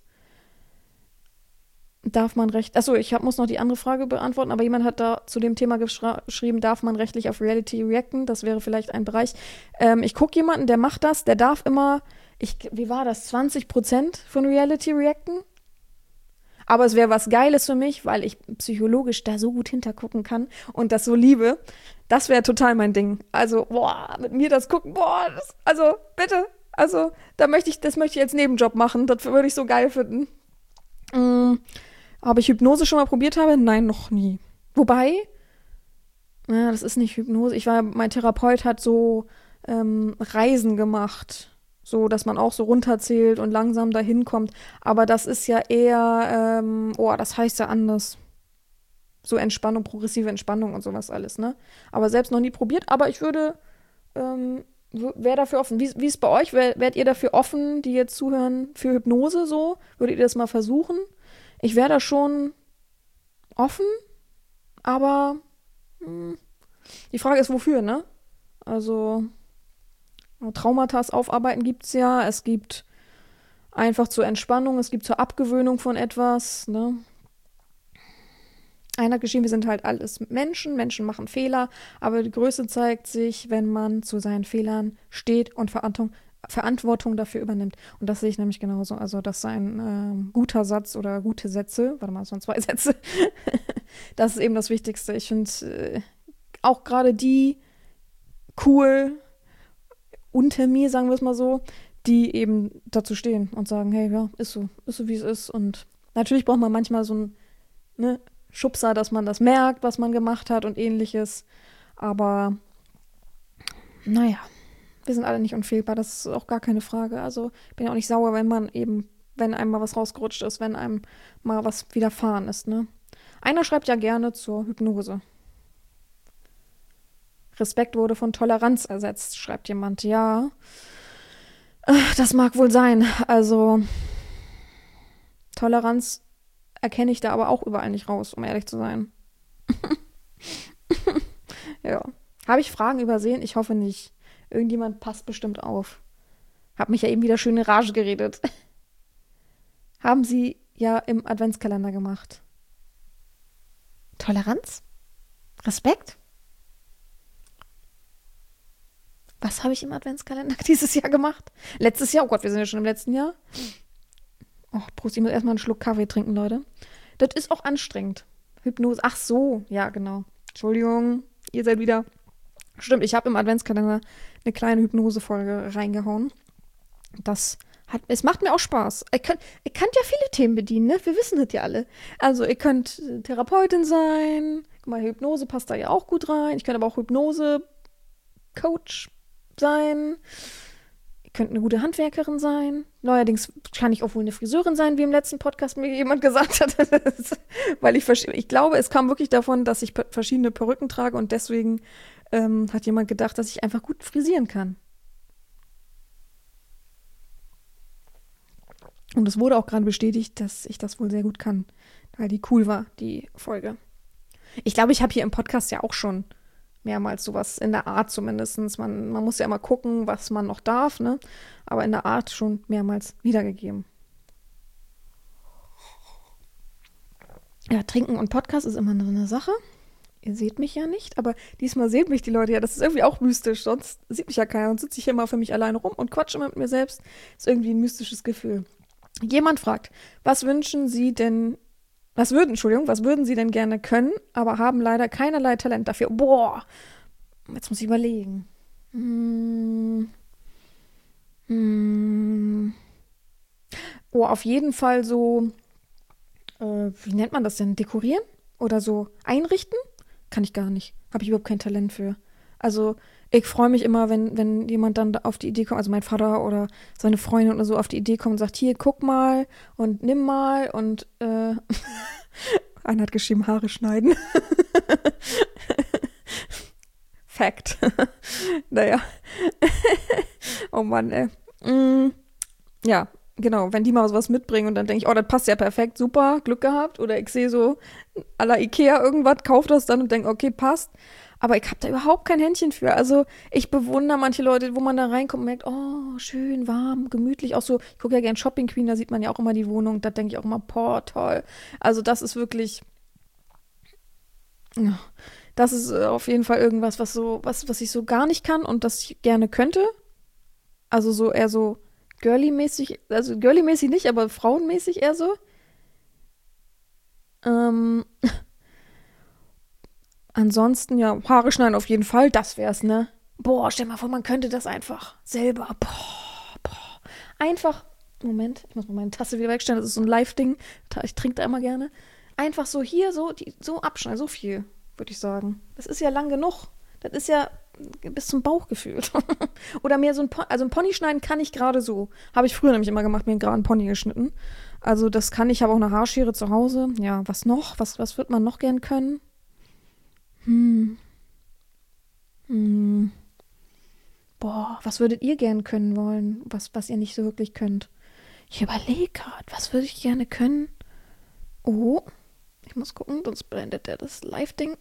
Darf man recht, achso, ich hab, muss noch die andere Frage beantworten, aber jemand hat da zu dem Thema geschra- geschrieben, darf man rechtlich auf Reality reacten? Das wäre vielleicht ein Bereich. Ähm, ich gucke jemanden, der macht das, der darf immer, ich, wie war das, zwanzig Prozent von Reality reacten? Aber es wäre was Geiles für mich, weil ich psychologisch da so gut hintergucken kann und das so liebe. Das wäre total mein Ding. Also, boah, mit mir das gucken, boah, das, also, bitte. Also, da möchte ich, das möchte ich als Nebenjob machen. Das würde ich so geil finden. Mm. Ob ich Hypnose schon mal probiert habe? Nein, noch nie. Wobei, ja, das ist nicht Hypnose. Ich war, mein Therapeut hat so ähm, Reisen gemacht, so, dass man auch so runterzählt und langsam dahin kommt. Aber das ist ja eher, ähm, oh, das heißt ja anders. So Entspannung, progressive Entspannung und sowas alles, ne? Aber selbst noch nie probiert, aber ich würde, ähm, wäre dafür offen. Wie, wie ist es bei euch? Wär, wärt ihr dafür offen, die jetzt zuhören, für Hypnose so? Würdet ihr das mal versuchen? Ich wäre da schon offen, aber mh, die Frage ist, wofür, ne? Also, Traumata aufarbeiten gibt's ja. Es gibt einfach zur Entspannung, es gibt zur Abgewöhnung von etwas, ne? Einer geschehen, wir sind halt alles Menschen, Menschen machen Fehler, aber die Größe zeigt sich, wenn man zu seinen Fehlern steht und Verantwortung, Verantwortung dafür übernimmt. Und das sehe ich nämlich genauso. Also das ist ein ähm, guter Satz oder gute Sätze, warte mal, es waren zwei Sätze. Das ist eben das Wichtigste. Ich finde äh, auch gerade die cool unter mir, sagen wir es mal so, die eben dazu stehen und sagen, hey, ja, ist so, ist so, wie es ist. Und natürlich braucht man manchmal so ein, ne, Schubser, dass man das merkt, was man gemacht hat und ähnliches. Aber naja, wir sind alle nicht unfehlbar, das ist auch gar keine Frage. Also ich bin ja auch nicht sauer, wenn man eben, wenn einem mal was rausgerutscht ist, wenn einem mal was widerfahren ist, ne? Einer schreibt ja gerne zur Hypnose. Respekt wurde von Toleranz ersetzt, schreibt jemand. Ja, das mag wohl sein. Also Toleranz erkenne ich da aber auch überall nicht raus, um ehrlich zu sein. Ja. Habe ich Fragen übersehen? Ich hoffe nicht. Irgendjemand passt bestimmt auf. Hab mich ja eben wieder schön in Rage geredet. Haben Sie ja im Adventskalender gemacht. Toleranz? Respekt? Was habe ich im Adventskalender dieses Jahr gemacht? Letztes Jahr? Oh Gott, wir sind ja schon im letzten Jahr. Oh, Prost, ich muss erstmal einen Schluck Kaffee trinken, Leute. Das ist auch anstrengend. Hypnose, ach so, ja, genau. Entschuldigung, ihr seid wieder. Stimmt, ich habe im Adventskalender eine kleine Hypnose-Folge reingehauen. Das hat, es macht mir auch Spaß. Ihr könnt, ihr könnt ja viele Themen bedienen, ne? Wir wissen das ja alle. Also, ihr könnt Therapeutin sein. Guck mal, Hypnose passt da ja auch gut rein. Ich könnte aber auch Hypnose-Coach sein. Könnte eine gute Handwerkerin sein. Neuerdings kann ich auch wohl eine Friseurin sein, wie im letzten Podcast mir jemand gesagt hat. Weil ich, ich glaube, es kam wirklich davon, dass ich verschiedene Perücken trage und deswegen ähm, hat jemand gedacht, dass ich einfach gut frisieren kann. Und es wurde auch gerade bestätigt, dass ich das wohl sehr gut kann, weil die cool war, die Folge. Ich glaube, ich habe hier im Podcast ja auch schon mehrmals sowas in der Art zumindest. Man, man muss ja immer gucken, was man noch darf, ne? Aber in der Art schon mehrmals wiedergegeben. Ja, Trinken und Podcast ist immer so eine Sache. Ihr seht mich ja nicht, aber diesmal seht mich die Leute ja. Das ist irgendwie auch mystisch. Sonst sieht mich ja keiner und sitze ich immer für mich alleine rum und quatsche immer mit mir selbst. Ist irgendwie ein mystisches Gefühl. Jemand fragt, was wünschen Sie denn Was würden, Entschuldigung, was würden Sie denn gerne können, aber haben leider keinerlei Talent dafür? Boah, jetzt muss ich überlegen. Hm. Hm. Oh, auf jeden Fall so, äh, wie nennt man das denn? Dekorieren? Oder so einrichten? Kann ich gar nicht. Habe ich überhaupt kein Talent für. Also, ich freue mich immer, wenn, wenn jemand dann auf die Idee kommt, also mein Vater oder seine Freundin oder so auf die Idee kommt und sagt, hier, guck mal und nimm mal und äh, einer hat geschrieben, Haare schneiden. Fact. Naja. Oh Mann, ey. Mm, ja, genau, wenn die mal sowas mitbringen und dann denke ich, oh, das passt ja perfekt, super, Glück gehabt. Oder ich sehe so à la Ikea irgendwas, kaufe das dann und denke, okay, passt. Aber ich habe da überhaupt kein Händchen für. Also ich bewundere manche Leute, wo man da reinkommt und merkt, oh, schön, warm, gemütlich. Auch so, ich gucke ja gerne Shopping Queen, da sieht man ja auch immer die Wohnung. Da denke ich auch immer, boah, toll. Also das ist wirklich, ja, das ist äh, auf jeden Fall irgendwas, was so, was, was ich so gar nicht kann und das ich gerne könnte. Also so eher so girly-mäßig, also girly-mäßig nicht, aber frauenmäßig eher so. Ähm... Ansonsten, ja, Haare schneiden auf jeden Fall, das wär's, ne? Boah, stell mal vor, man könnte das einfach selber. Boah, boah. Einfach, Moment, ich muss mal meine Tasse wieder wegstellen, das ist so ein Live-Ding. Ich trinke da immer gerne. Einfach so hier, so, die, so abschneiden, so viel, würde ich sagen. Das ist ja lang genug. Das ist ja bis zum Bauchgefühl. Oder mehr so ein Pony, also ein Pony schneiden kann ich gerade so. Habe ich früher nämlich immer gemacht, mir einen geraden Pony geschnitten. Also das kann ich, habe auch eine Haarschere zu Hause. Ja, was noch? Was, was wird man noch gern können? Hm. Hm. Boah, was würdet ihr gern können wollen, was, was ihr nicht so wirklich könnt? Ich überlege gerade, was würde ich gerne können? Oh, ich muss gucken, sonst blendet der das Live-Ding.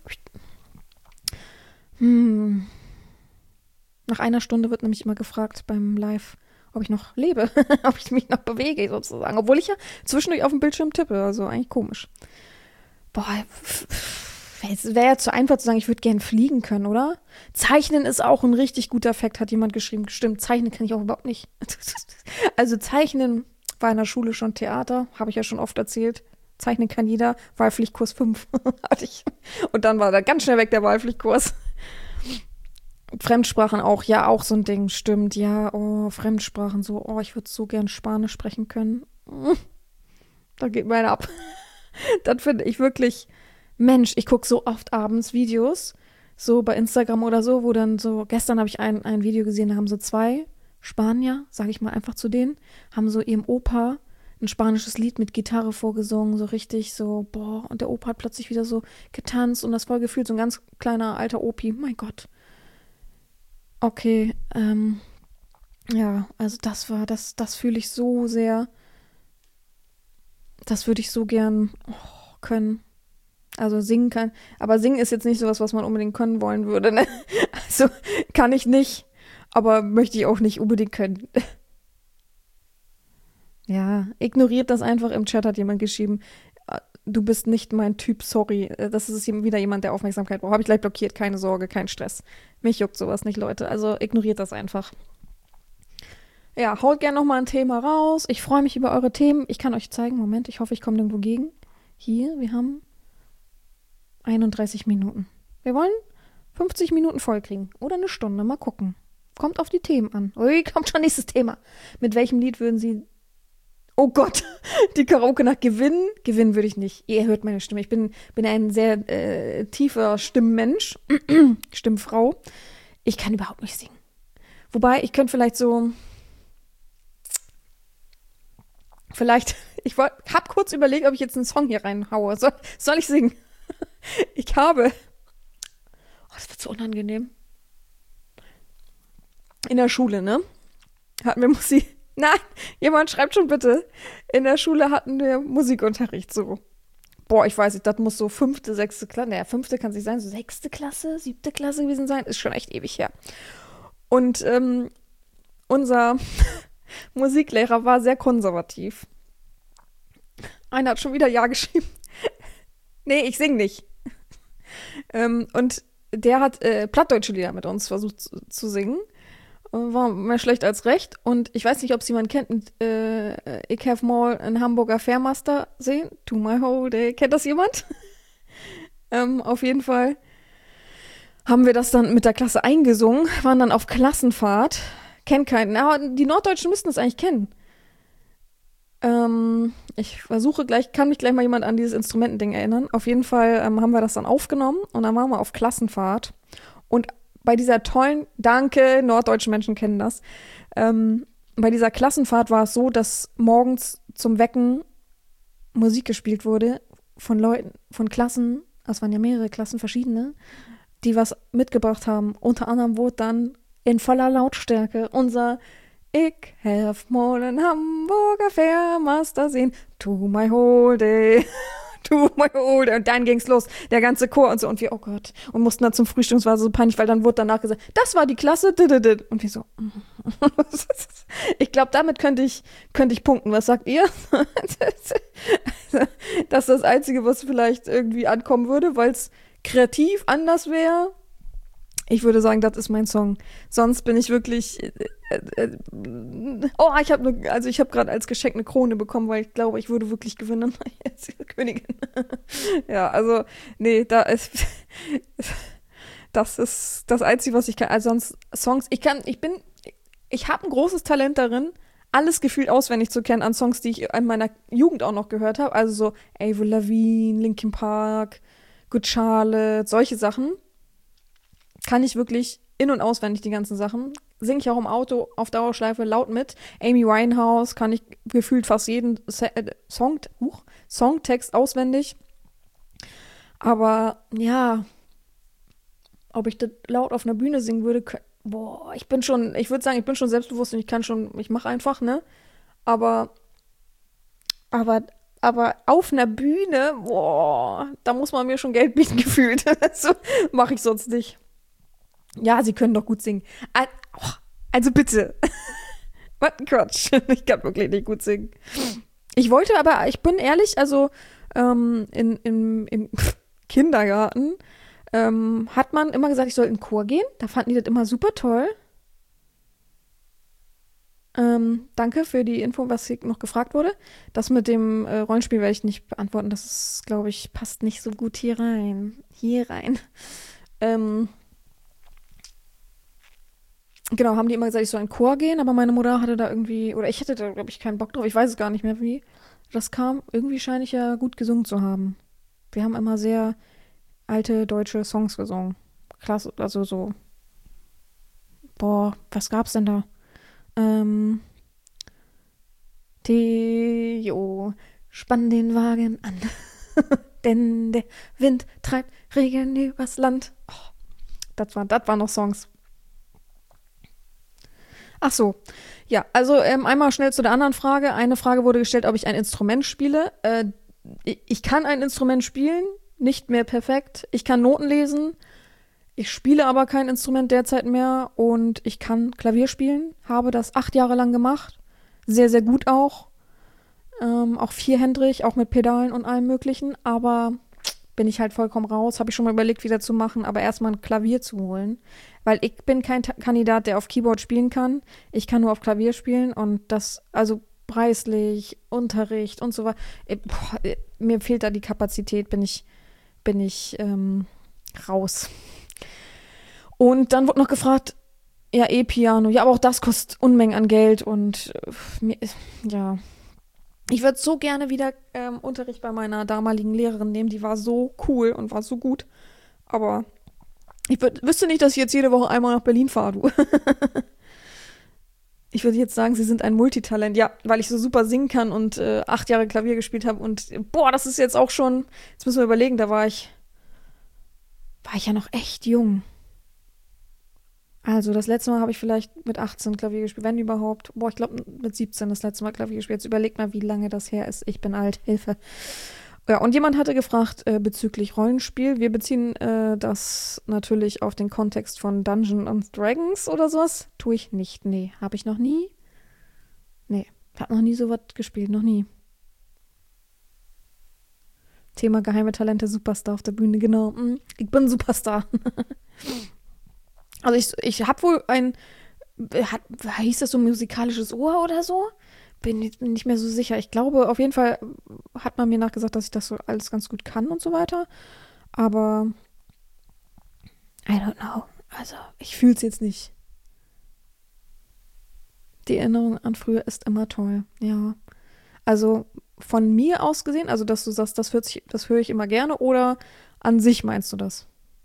Hm. Nach einer Stunde wird nämlich immer gefragt beim Live, ob ich noch lebe, ob ich mich noch bewege sozusagen. Obwohl ich ja zwischendurch auf dem Bildschirm tippe, also eigentlich komisch. Boah, es wäre ja zu einfach zu sagen, ich würde gerne fliegen können, oder? Zeichnen ist auch ein richtig guter Effekt, hat jemand geschrieben. Stimmt, zeichnen kann ich auch überhaupt nicht. Also zeichnen war in der Schule schon Theater, habe ich ja schon oft erzählt. Zeichnen kann jeder, Wahlpflichtkurs fünf hatte ich. Und dann war da ganz schnell weg der Wahlpflichtkurs. Fremdsprachen auch, ja, auch so ein Ding, stimmt. Ja, oh, Fremdsprachen, so, oh, ich würde so gern Spanisch sprechen können. Da geht mir einer ab. Das finde ich wirklich... Mensch, ich gucke so oft abends Videos, so bei Instagram oder so, wo dann so, gestern habe ich ein, ein Video gesehen, da haben so zwei Spanier, sage ich mal einfach zu denen, haben so ihrem Opa ein spanisches Lied mit Gitarre vorgesungen, so richtig so, boah, und der Opa hat plötzlich wieder so getanzt und das voll gefühlt, so ein ganz kleiner alter Opi, mein Gott. Okay, ähm, ja, also das war, das, das fühle ich so sehr, das würde ich so gern oh, können. Also singen kann, aber singen ist jetzt nicht sowas, was man unbedingt können wollen würde, ne? Also kann ich nicht, aber möchte ich auch nicht unbedingt können. Ja, ignoriert das einfach. Im Chat hat jemand geschrieben, du bist nicht mein Typ, sorry. Das ist wieder jemand, der Aufmerksamkeit braucht. Habe ich gleich blockiert, keine Sorge, kein Stress. Mich juckt sowas nicht, Leute. Also ignoriert das einfach. Ja, haut gerne nochmal ein Thema raus. Ich freue mich über eure Themen. Ich kann euch zeigen, Moment, ich hoffe, ich komme nirgendwo gegen. Hier, wir haben einunddreißig Minuten. Wir wollen fünfzig Minuten vollkriegen. Oder eine Stunde. Mal gucken. Kommt auf die Themen an. Ui, kommt schon nächstes Thema. Mit welchem Lied würden Sie... Oh Gott, die Karaoke-Nacht gewinnen? Gewinnen würde ich nicht. Ihr hört meine Stimme. Ich bin, bin ein sehr äh, tiefer Stimmmensch. Stimmfrau. Ich kann überhaupt nicht singen. Wobei, ich könnte vielleicht so... Vielleicht... Ich wollt, hab kurz überlegt, ob ich jetzt einen Song hier reinhaue. Soll, soll ich singen? Ich habe, oh, das wird so unangenehm. In der Schule, ne? Hatten wir Musik. Nein, jemand schreibt schon bitte. In der Schule hatten wir Musikunterricht so. Boah, ich weiß nicht, das muss so fünfte, sechste Klasse, naja, fünfte kann es nicht sein, so sechste Klasse, siebte Klasse gewesen sein. Ist schon echt ewig her. Und ähm, unser Musiklehrer war sehr konservativ. Einer hat schon wieder Ja geschrieben. Nee, ich sing nicht. ähm, und der hat äh, plattdeutsche Lieder mit uns versucht zu, zu singen. War mehr schlecht als recht. Und ich weiß nicht, ob es jemand kennt. Äh, ich have mal einen Hamburger Fairmaster sehen. To my whole day. Kennt das jemand? ähm, auf jeden Fall haben wir das dann mit der Klasse eingesungen. Waren dann auf Klassenfahrt. Kennt keinen. Aber die Norddeutschen müssten das eigentlich kennen. Ähm, ich versuche gleich, kann mich gleich mal jemand an dieses Instrumentending erinnern. Auf jeden Fall ähm, haben wir das dann aufgenommen und dann waren wir auf Klassenfahrt. Und bei dieser tollen, danke, norddeutsche Menschen kennen das, ähm, bei dieser Klassenfahrt war es so, dass morgens zum Wecken Musik gespielt wurde von Leuten, von Klassen, es waren ja mehrere Klassen, verschiedene, die was mitgebracht haben. Unter anderem wurde dann in voller Lautstärke unser Ich have mal einen Hamburger Fairmaster sehen, to my whole day, to my whole day. Und dann ging's los, der ganze Chor und so. Und wir, oh Gott. Und mussten dann zum Frühstück, es war so peinlich, weil dann wurde danach gesagt, das war die Klasse, und wir so. Ich glaube, damit könnte ich, könnte ich punkten. Was sagt ihr? Das ist das Einzige, was vielleicht irgendwie ankommen würde, weil es kreativ anders wäre. Ich würde sagen, das ist mein Song. Sonst bin ich wirklich. Äh, äh, oh, ich habe ne, also ich habe gerade als Geschenk eine Krone bekommen, weil ich glaube, ich würde wirklich gewinnen als Königin. Ja, also nee, da ist das ist das Einzige, was ich kann. Also sonst Songs. Ich kann, ich bin, ich habe ein großes Talent darin, alles gefühlt auswendig zu kennen an Songs, die ich in meiner Jugend auch noch gehört habe. Also so Avril Lavigne, Linkin Park, Good Charlotte, solche Sachen. Kann ich wirklich in- und auswendig die ganzen Sachen. Singe ich auch im Auto auf Dauerschleife laut mit. Amy Winehouse kann ich gefühlt fast jeden Se äh, Song, huch, Songtext auswendig. Aber ja, ob ich das laut auf einer Bühne singen würde, kö- boah, ich bin schon, ich würde sagen, ich bin schon selbstbewusst und ich kann schon, ich mache einfach, ne? Aber, aber, aber auf einer Bühne, boah, da muss man mir schon Geld bieten gefühlt. So mache ich sonst nicht. Ja, sie können doch gut singen. Al- oh, Also bitte. Was ein Quatsch. Ich kann wirklich nicht gut singen. Ich wollte aber, ich bin ehrlich, also ähm, in, in, im Kindergarten ähm, hat man immer gesagt, ich soll in den Chor gehen. Da fanden die das immer super toll. Ähm, danke für die Info, was hier noch gefragt wurde. Das mit dem äh, Rollenspiel werde ich nicht beantworten. Das ist, glaube ich, passt nicht so gut hier rein. Hier rein. Ähm, genau, haben die immer gesagt, ich soll in den Chor gehen, aber meine Mutter hatte da irgendwie, oder ich hätte da, glaube ich, keinen Bock drauf. Ich weiß es gar nicht mehr, wie das kam. Irgendwie scheine ich ja gut gesungen zu haben. Wir haben immer sehr alte deutsche Songs gesungen. Klasse, also so, boah, was gab's denn da? Ähm, Theo, spann den Wagen an, denn der Wind treibt Regen übers Land. Oh, das war, das waren noch Songs. Ach so, ja, also ähm, einmal schnell zu der anderen Frage. Eine Frage wurde gestellt, ob ich ein Instrument spiele. Äh, ich kann ein Instrument spielen, nicht mehr perfekt. Ich kann Noten lesen. Ich spiele aber kein Instrument derzeit mehr und ich kann Klavier spielen. Habe das acht Jahre lang gemacht. Sehr, sehr gut auch. Ähm, auch vierhändig, auch mit Pedalen und allem Möglichen. Aber bin ich halt vollkommen raus. Habe ich schon mal überlegt, wieder zu machen, aber erstmal ein Klavier zu holen. Weil ich bin kein Ta Kandidat, der auf Keyboard spielen kann. Ich kann nur auf Klavier spielen und das, also preislich, Unterricht und so weiter. Äh, boah, äh, mir fehlt da die Kapazität, bin ich, bin ich ähm, raus. Und dann wurde noch gefragt, ja, E-Piano, ja, aber auch das kostet Unmengen an Geld und äh, mir, ja. Ich würde so gerne wieder ähm, Unterricht bei meiner damaligen Lehrerin nehmen, die war so cool und war so gut. Aber ich würd, wüsste nicht, dass ich jetzt jede Woche einmal nach Berlin fahre, du. Ich würde jetzt sagen, sie sind ein Multitalent. Ja, weil ich so super singen kann und äh, acht Jahre Klavier gespielt habe. Und äh, boah, das ist jetzt auch schon, jetzt müssen wir überlegen, da war ich, war ich ja noch echt jung. Also das letzte Mal habe ich vielleicht mit achtzehn Klavier gespielt, wenn überhaupt. Boah, ich glaube mit siebzehn das letzte Mal Klavier gespielt. Jetzt überlegt mal, wie lange das her ist. Ich bin alt, Hilfe. Ja, und jemand hatte gefragt äh, bezüglich Rollenspiel. Wir beziehen äh, das natürlich auf den Kontext von Dungeons and Dragons oder sowas. Tue ich nicht. Nee, habe ich noch nie. Nee, hab noch nie sowas gespielt, noch nie. Thema geheime Talente, Superstar auf der Bühne, genau. Mm, ich bin Superstar. Also ich, ich habe wohl ein, hat, hieß das so musikalisches Ohr oder so? Bin jetzt nicht mehr so sicher. Ich glaube, auf jeden Fall hat man mir nachgesagt, dass ich das so alles ganz gut kann und so weiter. Aber I don't know. Also, ich fühle es jetzt nicht. Die Erinnerung an früher ist immer toll. Ja. Also von mir aus gesehen, also dass du sagst, das hört sich, das höre ich immer gerne, oder an sich meinst du das?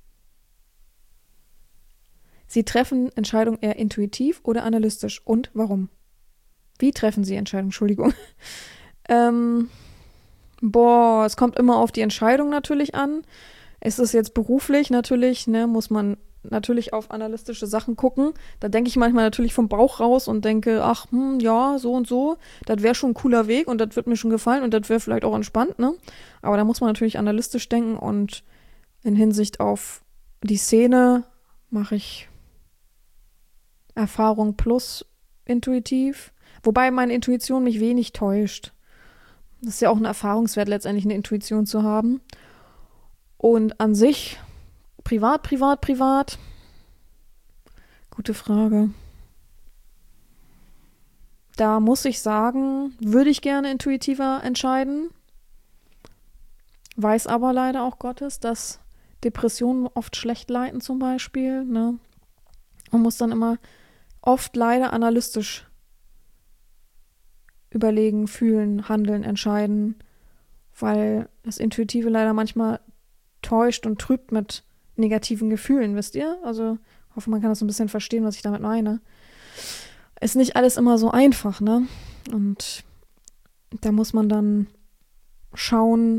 Sie treffen Entscheidungen eher intuitiv oder analytisch und warum? Wie treffen Sie Entscheidungen? Entschuldigung. Ähm, boah, es kommt immer auf die Entscheidung natürlich an. Ist es jetzt beruflich natürlich, ne, muss man natürlich auf analytische Sachen gucken. Da denke ich manchmal natürlich vom Bauch raus und denke, ach, hm, ja, so und so, das wäre schon ein cooler Weg und das wird mir schon gefallen und das wäre vielleicht auch entspannt, ne? Aber da muss man natürlich analytisch denken und in Hinsicht auf die Szene mache ich Erfahrung plus intuitiv. Wobei meine Intuition mich wenig täuscht. Das ist ja auch ein Erfahrungswert, letztendlich eine Intuition zu haben. Und an sich, privat, privat, privat, gute Frage. Da muss ich sagen, würde ich gerne intuitiver entscheiden, weiß aber leider auch Gottes, dass Depressionen oft schlecht leiten zum Beispiel. Ne? Man muss dann immer oft leider analytisch überlegen, fühlen, handeln, entscheiden, weil das Intuitive leider manchmal täuscht und trübt mit negativen Gefühlen, wisst ihr? Also hoffe, man kann das so ein bisschen verstehen, was ich damit meine. Ist nicht alles immer so einfach, ne? Und da muss man dann schauen,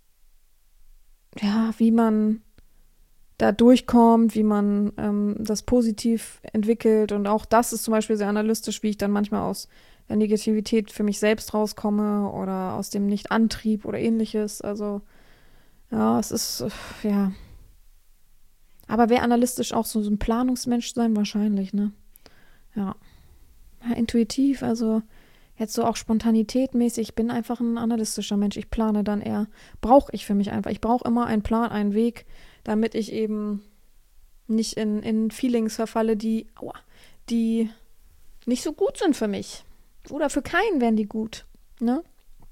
ja, wie man da durchkommt, wie man ähm, das positiv entwickelt. Und auch das ist zum Beispiel sehr analytisch, wie ich dann manchmal aus der Negativität für mich selbst rauskomme oder aus dem Nicht-Antrieb oder ähnliches. Also ja, es ist, äh, ja. Aber wäre analytisch auch so, so ein Planungsmensch sein? Wahrscheinlich, ne? Ja. Ja, intuitiv, also jetzt so auch spontanitätmäßig. Ich bin einfach ein analytischer Mensch. Ich plane dann eher. Brauche ich für mich einfach. Ich brauche immer einen Plan, einen Weg, damit ich eben nicht in, in Feelings verfalle, die, aua, die nicht so gut sind für mich. Oder für keinen wären die gut. Ne?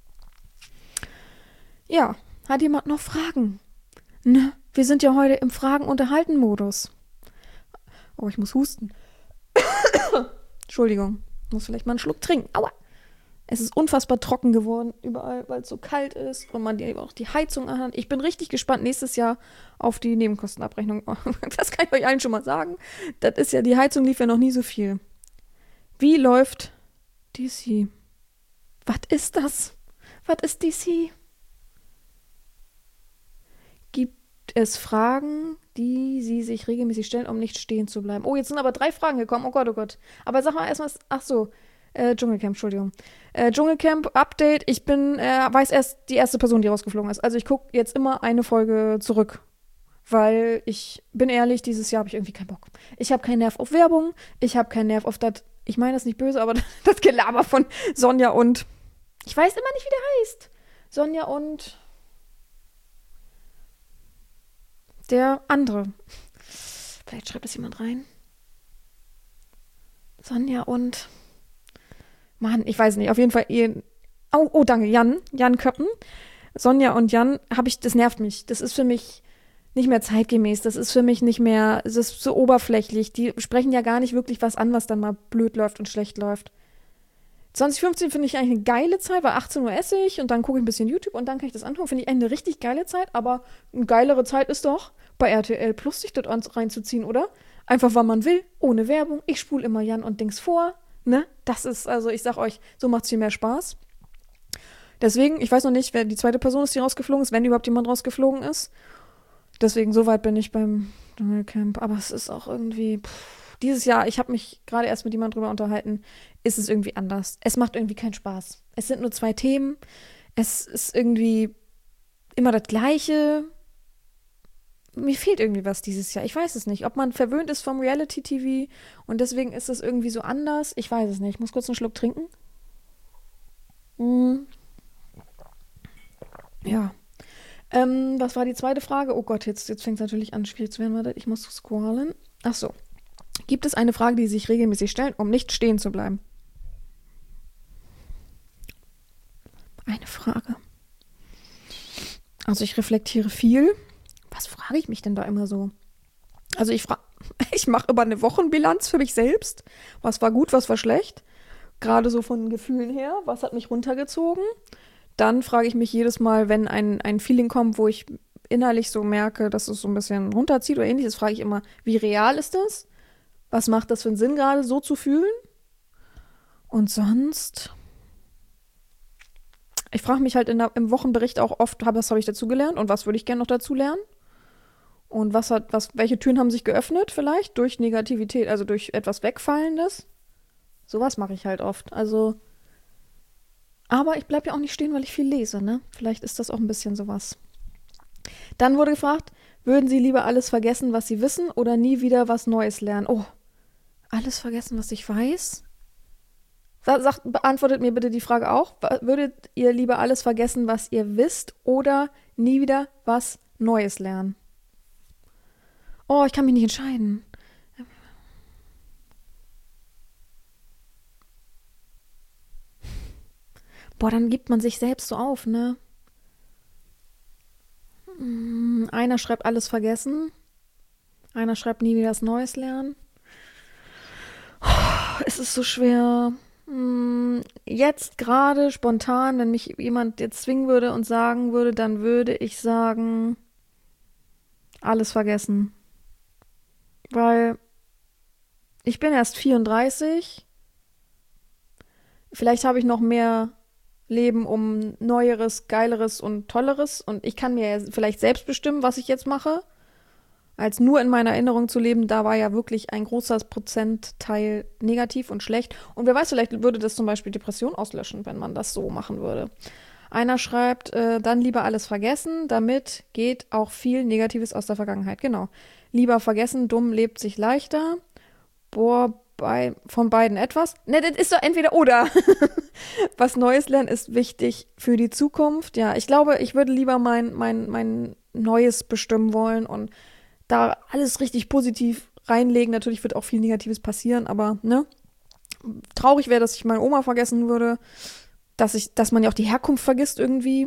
Ja, hat jemand noch Fragen? Ne? Wir sind ja heute im Fragen-Unterhalten-Modus. Oh, ich muss husten. Entschuldigung, muss vielleicht mal einen Schluck trinken. Aua! Es ist unfassbar trocken geworden überall, weil es so kalt ist und man die, auch die Heizung anhat. Ich bin richtig gespannt nächstes Jahr auf die Nebenkostenabrechnung. Das kann ich euch allen schon mal sagen. Das ist ja, die Heizung lief ja noch nie so viel. Wie läuft D C? Was ist das? Was ist D C? Gibt es Fragen, die Sie sich regelmäßig stellen, um nicht stehen zu bleiben? Oh, jetzt sind aber drei Fragen gekommen. Oh Gott, oh Gott. Aber sag mal erstmal, ach so, äh, Dschungelcamp, Entschuldigung. Äh, Dschungelcamp, Update. Ich bin, äh, weiß erst die erste Person, die rausgeflogen ist. Also ich gucke jetzt immer eine Folge zurück. Weil ich bin ehrlich, dieses Jahr habe ich irgendwie keinen Bock. Ich habe keinen Nerv auf Werbung. Ich habe keinen Nerv auf das, ich meine das nicht böse, aber das Gelaber von Sonja und, ich weiß immer nicht, wie der heißt. Sonja und der andere. Vielleicht schreibt das jemand rein. Sonja und, Mann, ich weiß nicht, auf jeden Fall ihr, oh, oh, danke, Jan, Jan Köppen. Sonja und Jan, habe ich, das nervt mich. Das ist für mich nicht mehr zeitgemäß. Das ist für mich nicht mehr, es ist so oberflächlich. Die sprechen ja gar nicht wirklich was an, was dann mal blöd läuft und schlecht läuft. zwanzig fünfzehn finde ich eigentlich eine geile Zeit, weil achtzehn Uhr esse ich und dann gucke ich ein bisschen YouTube und dann kann ich das angucken. Finde ich eine richtig geile Zeit, aber eine geilere Zeit ist doch, bei R T L Plus sich dort reinzuziehen, oder? Einfach, wann man will, ohne Werbung. Ich spule immer Jan und Dings vor, ne? Das ist, also ich sag euch, so macht es viel mehr Spaß. Deswegen, ich weiß noch nicht, wer die zweite Person ist, die rausgeflogen ist, wenn überhaupt jemand rausgeflogen ist. Deswegen, so weit bin ich beim Dschungelcamp. Aber es ist auch irgendwie, pff, dieses Jahr, ich habe mich gerade erst mit jemandem drüber unterhalten, ist es irgendwie anders. Es macht irgendwie keinen Spaß. Es sind nur zwei Themen. Es ist irgendwie immer das Gleiche. Mir fehlt irgendwie was dieses Jahr. Ich weiß es nicht. Ob man verwöhnt ist vom Reality-T V und deswegen ist es irgendwie so anders. Ich weiß es nicht. Ich muss kurz einen Schluck trinken. Mm. Ja. Ähm, was war die zweite Frage? Oh Gott, jetzt, jetzt fängt es natürlich an, schwierig zu werden. Warte, ich muss scrollen. Ach so. Gibt es eine Frage, die Sie sich regelmäßig stellen, um nicht stehen zu bleiben? Eine Frage. Also ich reflektiere viel. Was frage ich mich denn da immer so? Also ich frage, ich mache immer eine Wochenbilanz für mich selbst. Was war gut, was war schlecht? Gerade so von den Gefühlen her. Was hat mich runtergezogen? Dann frage ich mich jedes Mal, wenn ein, ein Feeling kommt, wo ich innerlich so merke, dass es so ein bisschen runterzieht oder ähnliches, frage ich immer, wie real ist das? Was macht das für einen Sinn gerade, so zu fühlen? Und sonst, ich frage mich halt in der, im Wochenbericht auch oft, was habe ich dazu gelernt und was würde ich gerne noch dazu lernen? Und was hat, was, welche Türen haben sich geöffnet vielleicht durch Negativität, also durch etwas Wegfallendes? Sowas mache ich halt oft. Also, aber ich bleibe ja auch nicht stehen, weil ich viel lese, ne? Vielleicht ist das auch ein bisschen sowas. Dann wurde gefragt, würden Sie lieber alles vergessen, was Sie wissen, oder nie wieder was Neues lernen? Oh, alles vergessen, was ich weiß? Sagt, beantwortet mir bitte die Frage auch. Würdet ihr lieber alles vergessen, was ihr wisst, oder nie wieder was Neues lernen? Oh, ich kann mich nicht entscheiden. Boah, dann gibt man sich selbst so auf, ne? Einer schreibt alles vergessen. Einer schreibt nie wieder was Neues lernen. Oh, es ist so schwer. Jetzt gerade spontan, wenn mich jemand jetzt zwingen würde und sagen würde, dann würde ich sagen, Alles vergessen. Weil ich bin erst vierunddreißig. Vielleicht habe ich noch mehr Leben um Neueres, Geileres und Tolleres. Und ich kann mir ja vielleicht selbst bestimmen, was ich jetzt mache. Als nur in meiner Erinnerung zu leben, da war ja wirklich ein großer Prozentteil negativ und schlecht. Und wer weiß, vielleicht würde das zum Beispiel Depression auslöschen, wenn man das so machen würde. Einer schreibt, äh, dann lieber alles vergessen, damit geht auch viel Negatives aus der Vergangenheit. Genau. Lieber vergessen, dumm lebt sich leichter. Boah, bei, von beiden etwas. Ne, das ist doch entweder oder. Was Neues lernen ist wichtig für die Zukunft. Ja, ich glaube, ich würde lieber mein, mein, mein Neues bestimmen wollen und da alles richtig positiv reinlegen. Natürlich wird auch viel Negatives passieren, aber ne? Traurig wäre, dass ich meine Oma vergessen würde, dass ich, dass man ja auch die Herkunft vergisst irgendwie.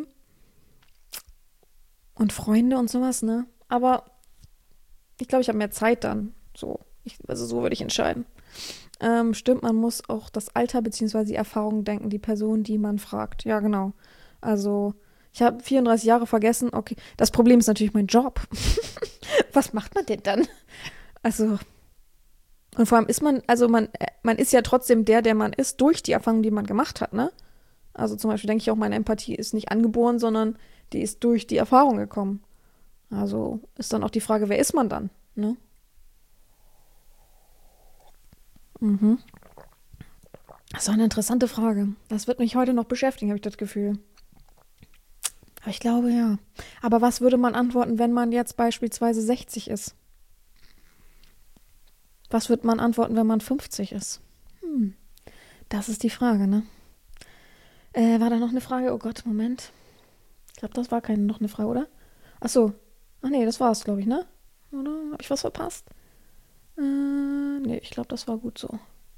Und Freunde und sowas, ne? Aber ich glaube, ich habe mehr Zeit dann. So. Ich, also so würde ich entscheiden. Ähm, stimmt, man muss auch das Alter bzw. die Erfahrung denken, die Person, die man fragt. Ja, genau. Also, ich habe vierunddreißig Jahre vergessen. Okay, das Problem ist natürlich mein Job. Was macht man denn dann? Also, und vor allem ist man, also man, man ist ja trotzdem der, der man ist, durch die Erfahrung, die man gemacht hat, ne? Also zum Beispiel denke ich auch, meine Empathie ist nicht angeboren, sondern die ist durch die Erfahrung gekommen. Also ist dann auch die Frage, wer ist man dann, ne? Mhm. Das ist auch eine interessante Frage. Das wird mich heute noch beschäftigen, habe ich das Gefühl. Aber ich glaube, ja. Aber was würde man antworten, wenn man jetzt beispielsweise sechzig ist? Was würde man antworten, wenn man fünfzig ist? Hm, das ist die Frage, ne? Äh, war da noch eine Frage? Oh Gott, Moment. Ich glaube, das war keine noch eine Frage, oder? Ach so. Ach nee, das war's, glaube ich, ne? Oder habe ich was verpasst? Äh, nee, ich glaube, das war gut so.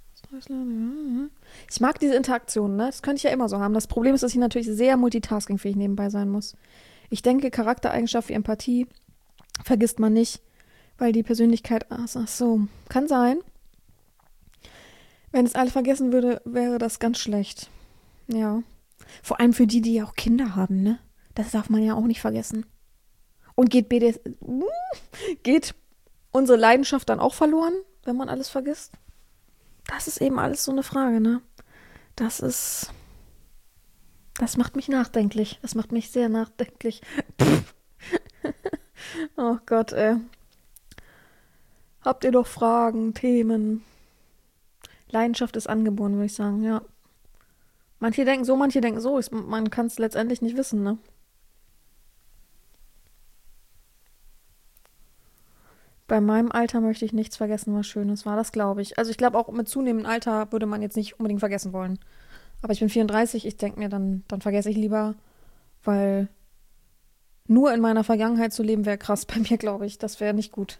Ich mag diese Interaktion, ne? Das könnte ich ja immer so haben. Das Problem ist, dass ich natürlich sehr multitaskingfähig nebenbei sein muss. Ich denke, Charaktereigenschaft wie Empathie vergisst man nicht, weil die Persönlichkeit, ach so, kann sein. Wenn es alle vergessen würde, wäre das ganz schlecht. Ja. Vor allem für die, die ja auch Kinder haben, ne? Das darf man ja auch nicht vergessen. Und geht B D S, uh, geht unsere Leidenschaft dann auch verloren, wenn man alles vergisst? Das ist eben alles so eine Frage, ne? Das ist, das macht mich nachdenklich. Das macht mich sehr nachdenklich. Oh Gott, ey. Habt ihr noch Fragen, Themen? Leidenschaft ist angeboren, würde ich sagen, ja. Manche denken so, manche denken so. Man kann es letztendlich nicht wissen, ne? Bei meinem Alter möchte ich nichts vergessen, was Schönes war. Das glaube ich. Also ich glaube auch mit zunehmendem Alter würde man jetzt nicht unbedingt vergessen wollen. Aber ich bin vierunddreißig, ich denke mir, dann, dann vergesse ich lieber, weil nur in meiner Vergangenheit zu leben wäre krass bei mir, glaube ich. Das wäre nicht gut.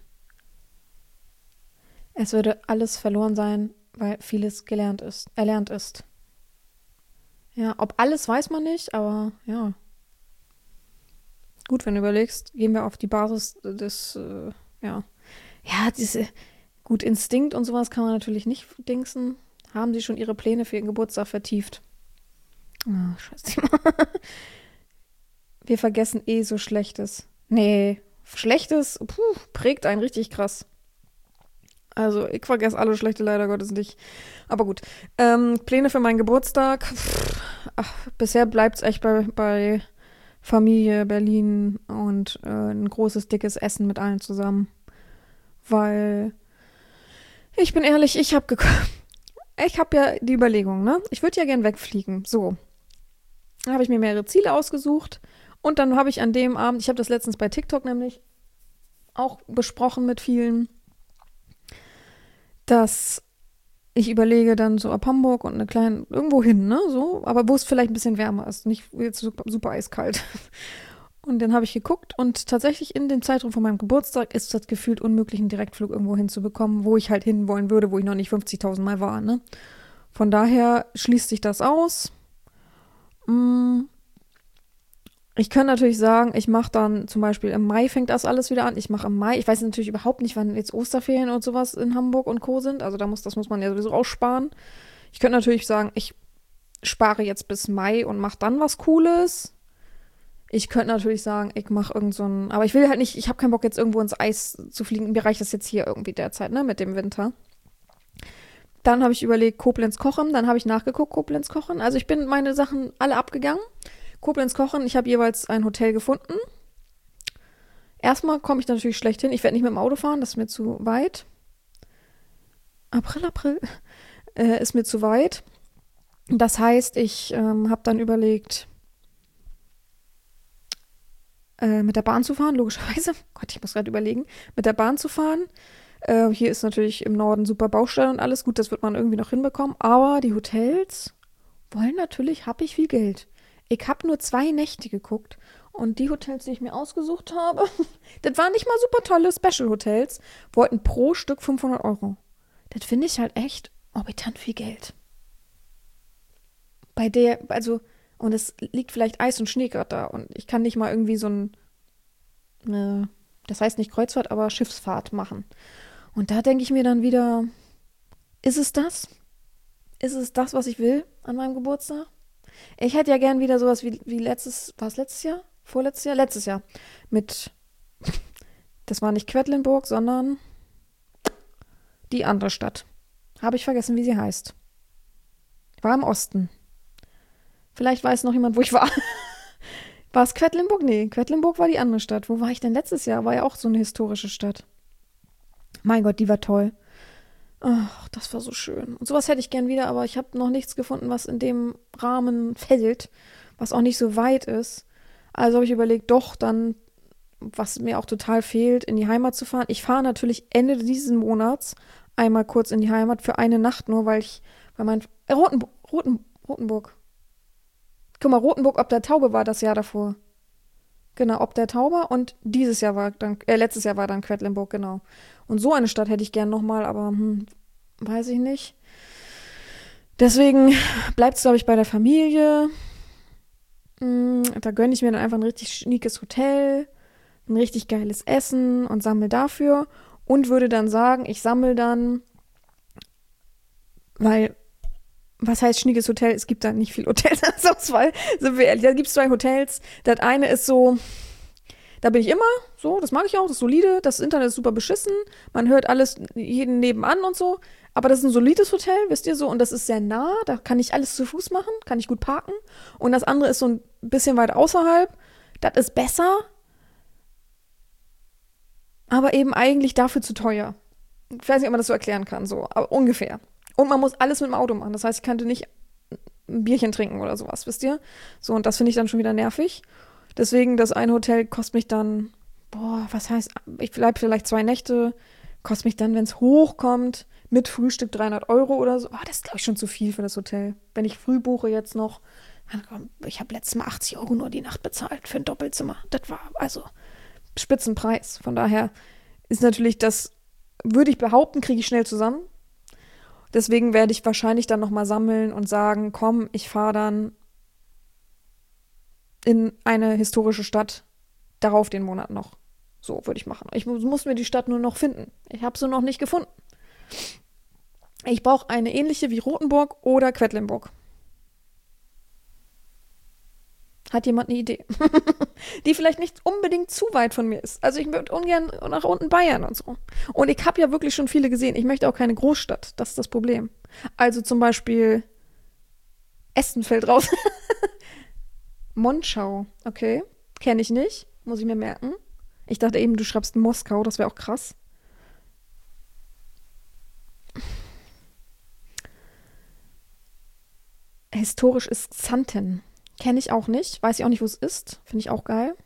Es würde alles verloren sein, weil vieles gelernt ist, erlernt ist. Ja, ob alles weiß man nicht, aber ja. Gut, wenn du überlegst, gehen wir auf die Basis des, äh, ja. Ja, diese, gut, Instinkt und sowas kann man natürlich nicht dingsen. Haben sie schon ihre Pläne für ihren Geburtstag vertieft? Ah, scheiße. Wir vergessen eh so Schlechtes. Nee, Schlechtes, puh, prägt einen richtig krass. Also, ich vergesse alles Schlechte leider Gottes nicht. Aber gut. Ähm, Pläne für meinen Geburtstag. Pff, ach, bisher bleibt es echt bei, bei Familie, Berlin und äh, ein großes, dickes Essen mit allen zusammen. Weil, ich bin ehrlich, ich habe ich hab ja die Überlegung, ne? Ich würde ja gern wegfliegen. So. Dann habe ich mir mehrere Ziele ausgesucht. Und dann habe ich an dem Abend, ich habe das letztens bei TikTok nämlich auch besprochen mit vielen, dass ich überlege dann so ab Hamburg und eine kleine, irgendwo hin, ne, so, aber wo es vielleicht ein bisschen wärmer ist, nicht jetzt super, super eiskalt. Und dann habe ich geguckt und tatsächlich in dem Zeitraum von meinem Geburtstag ist das gefühlt unmöglich, einen Direktflug irgendwo hinzubekommen, wo ich halt hinwollen würde, wo ich noch nicht fünfzigtausend Mal war, ne. Von daher schließt sich das aus. Mm, Ich kann natürlich sagen, ich mache dann zum Beispiel im Mai fängt das alles wieder an. Ich mache im Mai, ich weiß natürlich überhaupt nicht, wann jetzt Osterferien und sowas in Hamburg und Co. sind. Also da muss, das muss man ja sowieso aussparen. Ich könnte natürlich sagen, ich spare jetzt bis Mai und mache dann was Cooles. Ich könnte natürlich sagen, ich mache irgend so ein, aber ich will halt nicht, ich habe keinen Bock jetzt irgendwo ins Eis zu fliegen. Mir reicht das jetzt hier irgendwie derzeit, ne, mit dem Winter. Dann habe ich überlegt, Koblenz kochen, dann habe ich nachgeguckt, Koblenz kochen. Also ich bin meine Sachen alle abgegangen. Koblenz kochen, ich habe jeweils ein Hotel gefunden. Erstmal komme ich natürlich schlecht hin. Ich werde nicht mit dem Auto fahren, das ist mir zu weit. April, April. Äh, ist mir zu weit. Das heißt, ich ähm, habe dann überlegt, äh, mit der Bahn zu fahren, logischerweise. Gott, ich muss gerade überlegen, mit der Bahn zu fahren. Äh, hier ist natürlich im Norden super Baustelle und alles. Gut, das wird man irgendwie noch hinbekommen. Aber die Hotels wollen natürlich, habe ich viel Geld. Ich habe nur zwei Nächte geguckt. Und die Hotels, die ich mir ausgesucht habe, das waren nicht mal super tolle Special-Hotels, wollten pro Stück fünfhundert Euro. Das finde ich halt echt orbitant viel Geld. Bei der, also, und es liegt vielleicht Eis und Schnee gerade da. Und ich kann nicht mal irgendwie so ein, eine, das heißt nicht Kreuzfahrt, aber Schiffsfahrt machen. Und da denke ich mir dann wieder, ist es das? Ist es das, was ich will an meinem Geburtstag? Ich hätte ja gern wieder sowas wie, wie letztes, war es letztes Jahr? Vorletztes Jahr? Letztes Jahr. Mit, das war nicht Quedlinburg, sondern die andere Stadt. Habe ich vergessen, wie sie heißt. War im Osten. Vielleicht weiß noch jemand, wo ich war. War es Quedlinburg? Nee, Quedlinburg war die andere Stadt. Wo war ich denn letztes Jahr? War ja auch so eine historische Stadt. Mein Gott, die war toll. Ach, das war so schön. Und sowas hätte ich gern wieder, aber ich habe noch nichts gefunden, was in dem Rahmen fällt, was auch nicht so weit ist. Also habe ich überlegt, doch, dann, was mir auch total fehlt, in die Heimat zu fahren. Ich fahre natürlich Ende dieses Monats einmal kurz in die Heimat für eine Nacht nur, weil ich, weil mein, äh, Rotenburg, Roten, Rotenburg. Guck mal, Rotenburg ob der Taube war das Jahr davor. Genau, ob der Tauber und dieses Jahr war dann, äh, letztes Jahr war dann Quedlinburg, genau. Und so eine Stadt hätte ich gern nochmal, aber hm, weiß ich nicht. Deswegen bleibt es, glaube ich, bei der Familie. Hm, da gönne ich mir dann einfach ein richtig schniekes Hotel, ein richtig geiles Essen und sammle dafür. Und würde dann sagen, ich sammle dann, weil, was heißt schniekes Hotel? Es gibt da nicht viel Hotels als Auswahl, sind wir ehrlich. Da gibt es zwei Hotels. Das eine ist so, da bin ich immer, so, das mag ich auch, das ist solide, das Internet ist super beschissen, man hört alles, jeden nebenan und so, aber das ist ein solides Hotel, wisst ihr so, und das ist sehr nah, da kann ich alles zu Fuß machen, kann ich gut parken, und das andere ist so ein bisschen weit außerhalb, das ist besser, aber eben eigentlich dafür zu teuer. Ich weiß nicht, ob man das so erklären kann, so, aber ungefähr. Und man muss alles mit dem Auto machen, das heißt, ich könnte nicht ein Bierchen trinken oder sowas, wisst ihr? So, und das finde ich dann schon wieder nervig. Deswegen, das eine Hotel kostet mich dann, boah, was heißt, ich bleibe vielleicht zwei Nächte, kostet mich dann, wenn es hochkommt, mit Frühstück dreihundert Euro oder so. Oh, das ist, glaube ich, schon zu viel für das Hotel. Wenn ich früh buche jetzt noch, ich habe letztes Mal achtzig Euro nur die Nacht bezahlt für ein Doppelzimmer. Das war also Spitzenpreis. Von daher ist natürlich das, würde ich behaupten, kriege ich schnell zusammen. Deswegen werde ich wahrscheinlich dann nochmal sammeln und sagen, komm, ich fahre dann in eine historische Stadt, darauf den Monat noch. So würde ich machen. Ich muss mir die Stadt nur noch finden. Ich habe sie noch nicht gefunden. Ich brauche eine ähnliche wie Rotenburg oder Quedlinburg. Hat jemand eine Idee? Die vielleicht nicht unbedingt zu weit von mir ist. Also ich würde ungern nach unten Bayern und so. Und ich habe ja wirklich schon viele gesehen. Ich möchte auch keine Großstadt. Das ist das Problem. Also zum Beispiel Essen fällt raus. Monschau, okay. Kenne ich nicht. Muss ich mir merken. Ich dachte eben, du schreibst Moskau. Das wäre auch krass. Historisch ist Xanten. Kenne ich auch nicht. Weiß ich auch nicht, wo es ist. Finde ich auch geil.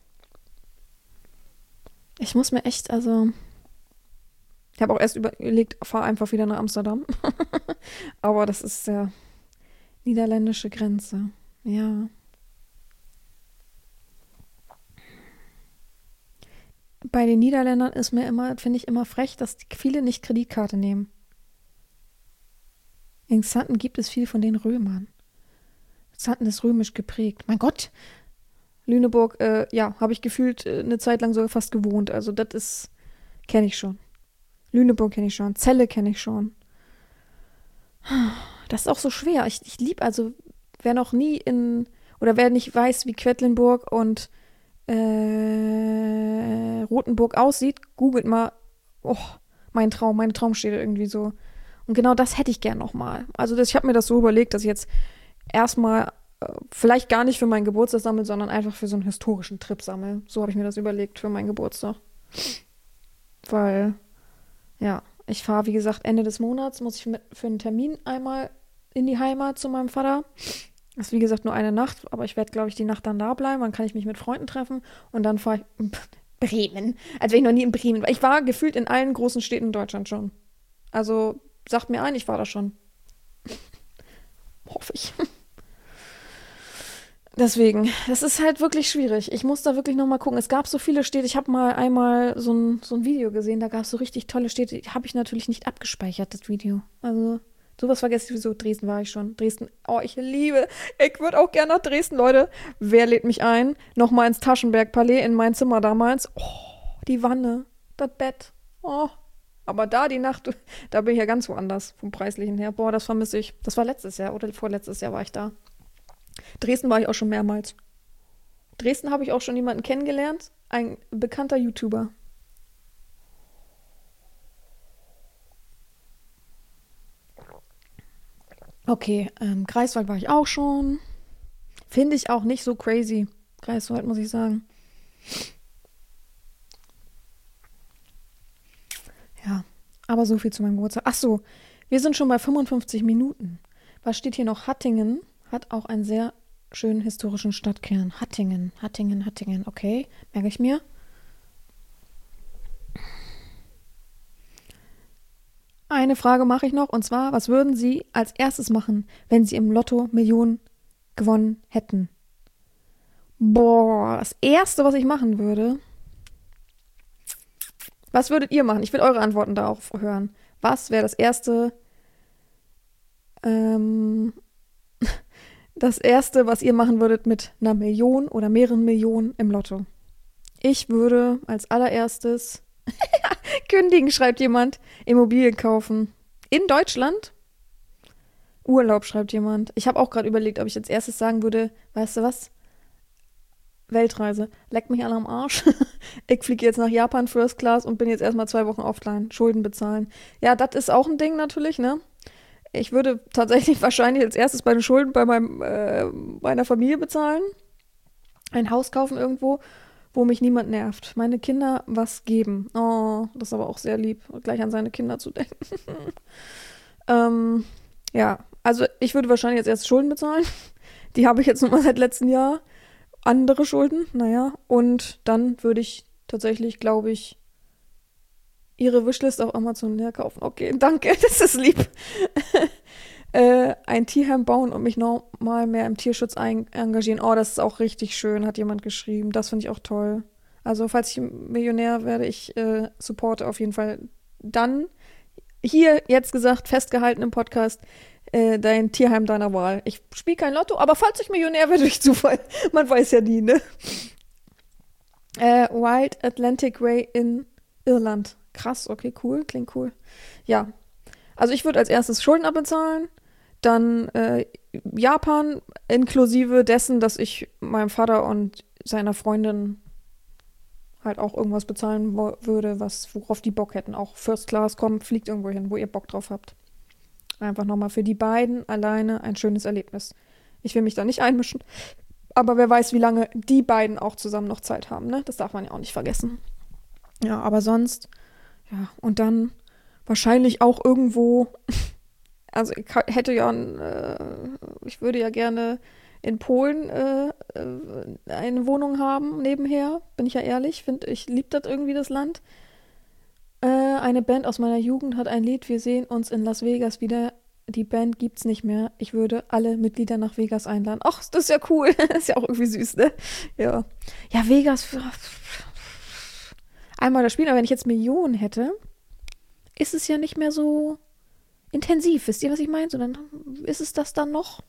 Ich muss mir echt, also. Ich habe auch erst überlegt, fahr einfach wieder nach Amsterdam. Aber das ist ja niederländische Grenze. Ja. Bei den Niederländern ist mir immer, finde ich immer frech, dass viele nicht Kreditkarte nehmen. In Xanten gibt es viel von den Römern. Xanten ist römisch geprägt. Mein Gott. Lüneburg, äh, ja, habe ich gefühlt äh, eine Zeit lang sogar fast gewohnt. Also das ist, kenne ich schon. Lüneburg kenne ich schon. Celle kenne ich schon. Das ist auch so schwer. Ich, ich liebe, also wer noch nie in, oder wer nicht weiß, wie Quedlinburg und äh, Rothenburg aussieht, googelt mal, oh, mein Traum, meine Traumstätte irgendwie so. Und genau das hätte ich gern nochmal. Also das, ich habe mir das so überlegt, dass ich jetzt erstmal äh, vielleicht gar nicht für meinen Geburtstag sammle, sondern einfach für so einen historischen Trip sammle. So habe ich mir das überlegt für meinen Geburtstag. Weil, ja, ich fahre, wie gesagt, Ende des Monats, muss ich mit, für einen Termin einmal in die Heimat zu meinem Vater. Das ist, wie gesagt, nur eine Nacht, aber ich werde, glaube ich, die Nacht dann da bleiben. Dann kann ich mich mit Freunden treffen und dann fahre ich Bremen. Also wenn ich noch nie in Bremen war. Ich war gefühlt in allen großen Städten in Deutschland schon. Also sagt mir ein, ich war da schon. Hoffe ich. Deswegen, das ist halt wirklich schwierig. Ich muss da wirklich noch mal gucken. Es gab so viele Städte. Ich habe mal einmal so ein, so ein Video gesehen, da gab es so richtig tolle Städte. Die habe ich natürlich nicht abgespeichert, das Video. Also sowas vergesse ich sowieso. Dresden war ich schon. Dresden, oh, ich liebe. Ich würde auch gerne nach Dresden, Leute. Wer lädt mich ein? Nochmal ins Taschenberg-Palais in mein Zimmer damals. Oh, die Wanne, das Bett. Oh, aber da die Nacht, da bin ich ja ganz woanders vom Preislichen her. Boah, das vermisse ich. Das war letztes Jahr oder vorletztes Jahr war ich da. Dresden war ich auch schon mehrmals. Dresden habe ich auch schon jemanden kennengelernt. Ein bekannter YouTuber. Okay, ähm, Greifswald war ich auch schon. Finde ich auch nicht so crazy. Greifswald, muss ich sagen. Ja, aber so viel zu meinem Geburtstag. Ach so, wir sind schon bei fünfundfünfzig Minuten. Was steht hier noch? Hattingen hat auch einen sehr schönen historischen Stadtkern. Hattingen, Hattingen, Hattingen. Okay, merke ich mir. Eine Frage mache ich noch, und zwar, was würden Sie als erstes machen, wenn Sie im Lotto Millionen gewonnen hätten? Boah, das Erste, was ich machen würde. Was würdet ihr machen? Ich will eure Antworten darauf hören. Was wäre das Erste, ähm, das Erste, was ihr machen würdet mit einer Million oder mehreren Millionen im Lotto? Ich würde als allererstes kündigen, schreibt jemand, Immobilien kaufen. In Deutschland? Urlaub, schreibt jemand. Ich habe auch gerade überlegt, ob ich als erstes sagen würde, weißt du was? Weltreise. Leck mich alle am Arsch. Ich fliege jetzt nach Japan First Class und bin jetzt erstmal zwei Wochen offline. Schulden bezahlen. Ja, das ist auch ein Ding natürlich, ne? Ich würde tatsächlich wahrscheinlich als erstes meine Schulden bei meinem, äh, meiner Familie bezahlen. Ein Haus kaufen irgendwo, wo mich niemand nervt. Meine Kinder was geben. Oh, das ist aber auch sehr lieb, gleich an seine Kinder zu denken. ähm, ja, also ich würde wahrscheinlich jetzt erst Schulden bezahlen. Die habe ich jetzt nur mal seit letztem Jahr. Andere Schulden, naja. Und dann würde ich tatsächlich, glaube ich, ihre Wishlist auf Amazon leer kaufen. Okay, danke, das ist lieb. äh, ein Tierheim bauen und mich nochmal mehr im Tierschutz ein- engagieren. Oh, das ist auch richtig schön, hat jemand geschrieben. Das finde ich auch toll. Also, falls ich Millionär werde, ich äh, supporte auf jeden Fall dann, hier jetzt gesagt, festgehalten im Podcast, äh, dein Tierheim deiner Wahl. Ich spiele kein Lotto, aber falls ich Millionär werde durch Zufall, man weiß ja nie, ne? Äh, Wild Atlantic Way in Irland. Krass, okay, cool, klingt cool. Ja, also ich würde als erstes Schulden abbezahlen, dann äh, Japan, inklusive dessen, dass ich meinem Vater und seiner Freundin halt auch irgendwas bezahlen wo- würde, was, worauf die Bock hätten. Auch First Class, kommt, fliegt irgendwo hin, wo ihr Bock drauf habt. Einfach nochmal für die beiden alleine ein schönes Erlebnis. Ich will mich da nicht einmischen, aber wer weiß, wie lange die beiden auch zusammen noch Zeit haben, ne? Das darf man ja auch nicht vergessen. Ja, aber sonst, ja, und dann wahrscheinlich auch irgendwo, also ich ha- hätte ja, ein, äh, ich würde ja gerne in Polen äh, äh, eine Wohnung haben nebenher, bin ich ja ehrlich, finde ich, liebe das irgendwie, das Land. Äh, eine Band aus meiner Jugend hat ein Lied, wir sehen uns in Las Vegas wieder. Die Band gibt's nicht mehr. Ich würde alle Mitglieder nach Vegas einladen. Ach, das ist ja cool. Das ist ja auch irgendwie süß, ne? Ja. Ja, Vegas. Einmal das Spiel, aber wenn ich jetzt Millionen hätte, ist es ja nicht mehr so intensiv. Wisst ihr, was ich meine? Sondern ist es das dann noch?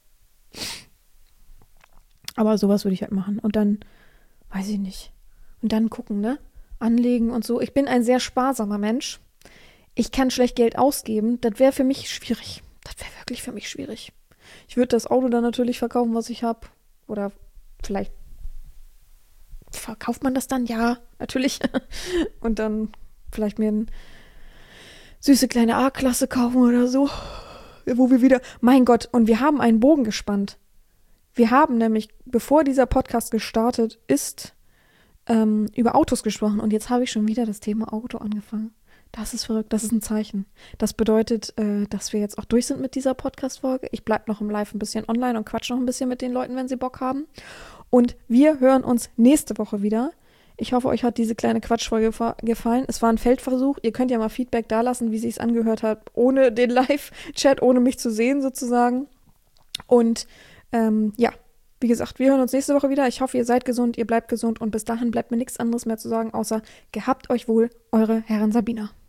Aber sowas würde ich halt machen. Und dann, weiß ich nicht. Und dann gucken, ne? Anlegen und so. Ich bin ein sehr sparsamer Mensch. Ich kann schlecht Geld ausgeben. Das wäre für mich schwierig. Das wäre wirklich für mich schwierig. Ich würde das Auto dann natürlich verkaufen, was ich habe. Oder vielleicht verkauft man das dann? Ja, natürlich. Und dann vielleicht mir eine süße kleine A-Klasse kaufen oder so. Wo wir wieder, mein Gott, und wir haben einen Bogen gespannt. Wir haben nämlich, bevor dieser Podcast gestartet ist, ähm, über Autos gesprochen. Und jetzt habe ich schon wieder das Thema Auto angefangen. Das ist verrückt, das ist ein Zeichen. Das bedeutet, äh, dass wir jetzt auch durch sind mit dieser Podcast-Folge. Ich bleibe noch im Live ein bisschen online und quatsch noch ein bisschen mit den Leuten, wenn sie Bock haben. Und wir hören uns nächste Woche wieder. Ich hoffe, euch hat diese kleine Quatschfolge gefallen. Es war ein Feldversuch. Ihr könnt ja mal Feedback dalassen, wie es sich angehört hat, ohne den Live-Chat, ohne mich zu sehen sozusagen. Und ähm, ja, wie gesagt, wir hören uns nächste Woche wieder. Ich hoffe, ihr seid gesund, ihr bleibt gesund und bis dahin bleibt mir nichts anderes mehr zu sagen, außer gehabt euch wohl, eure Herren Sabina.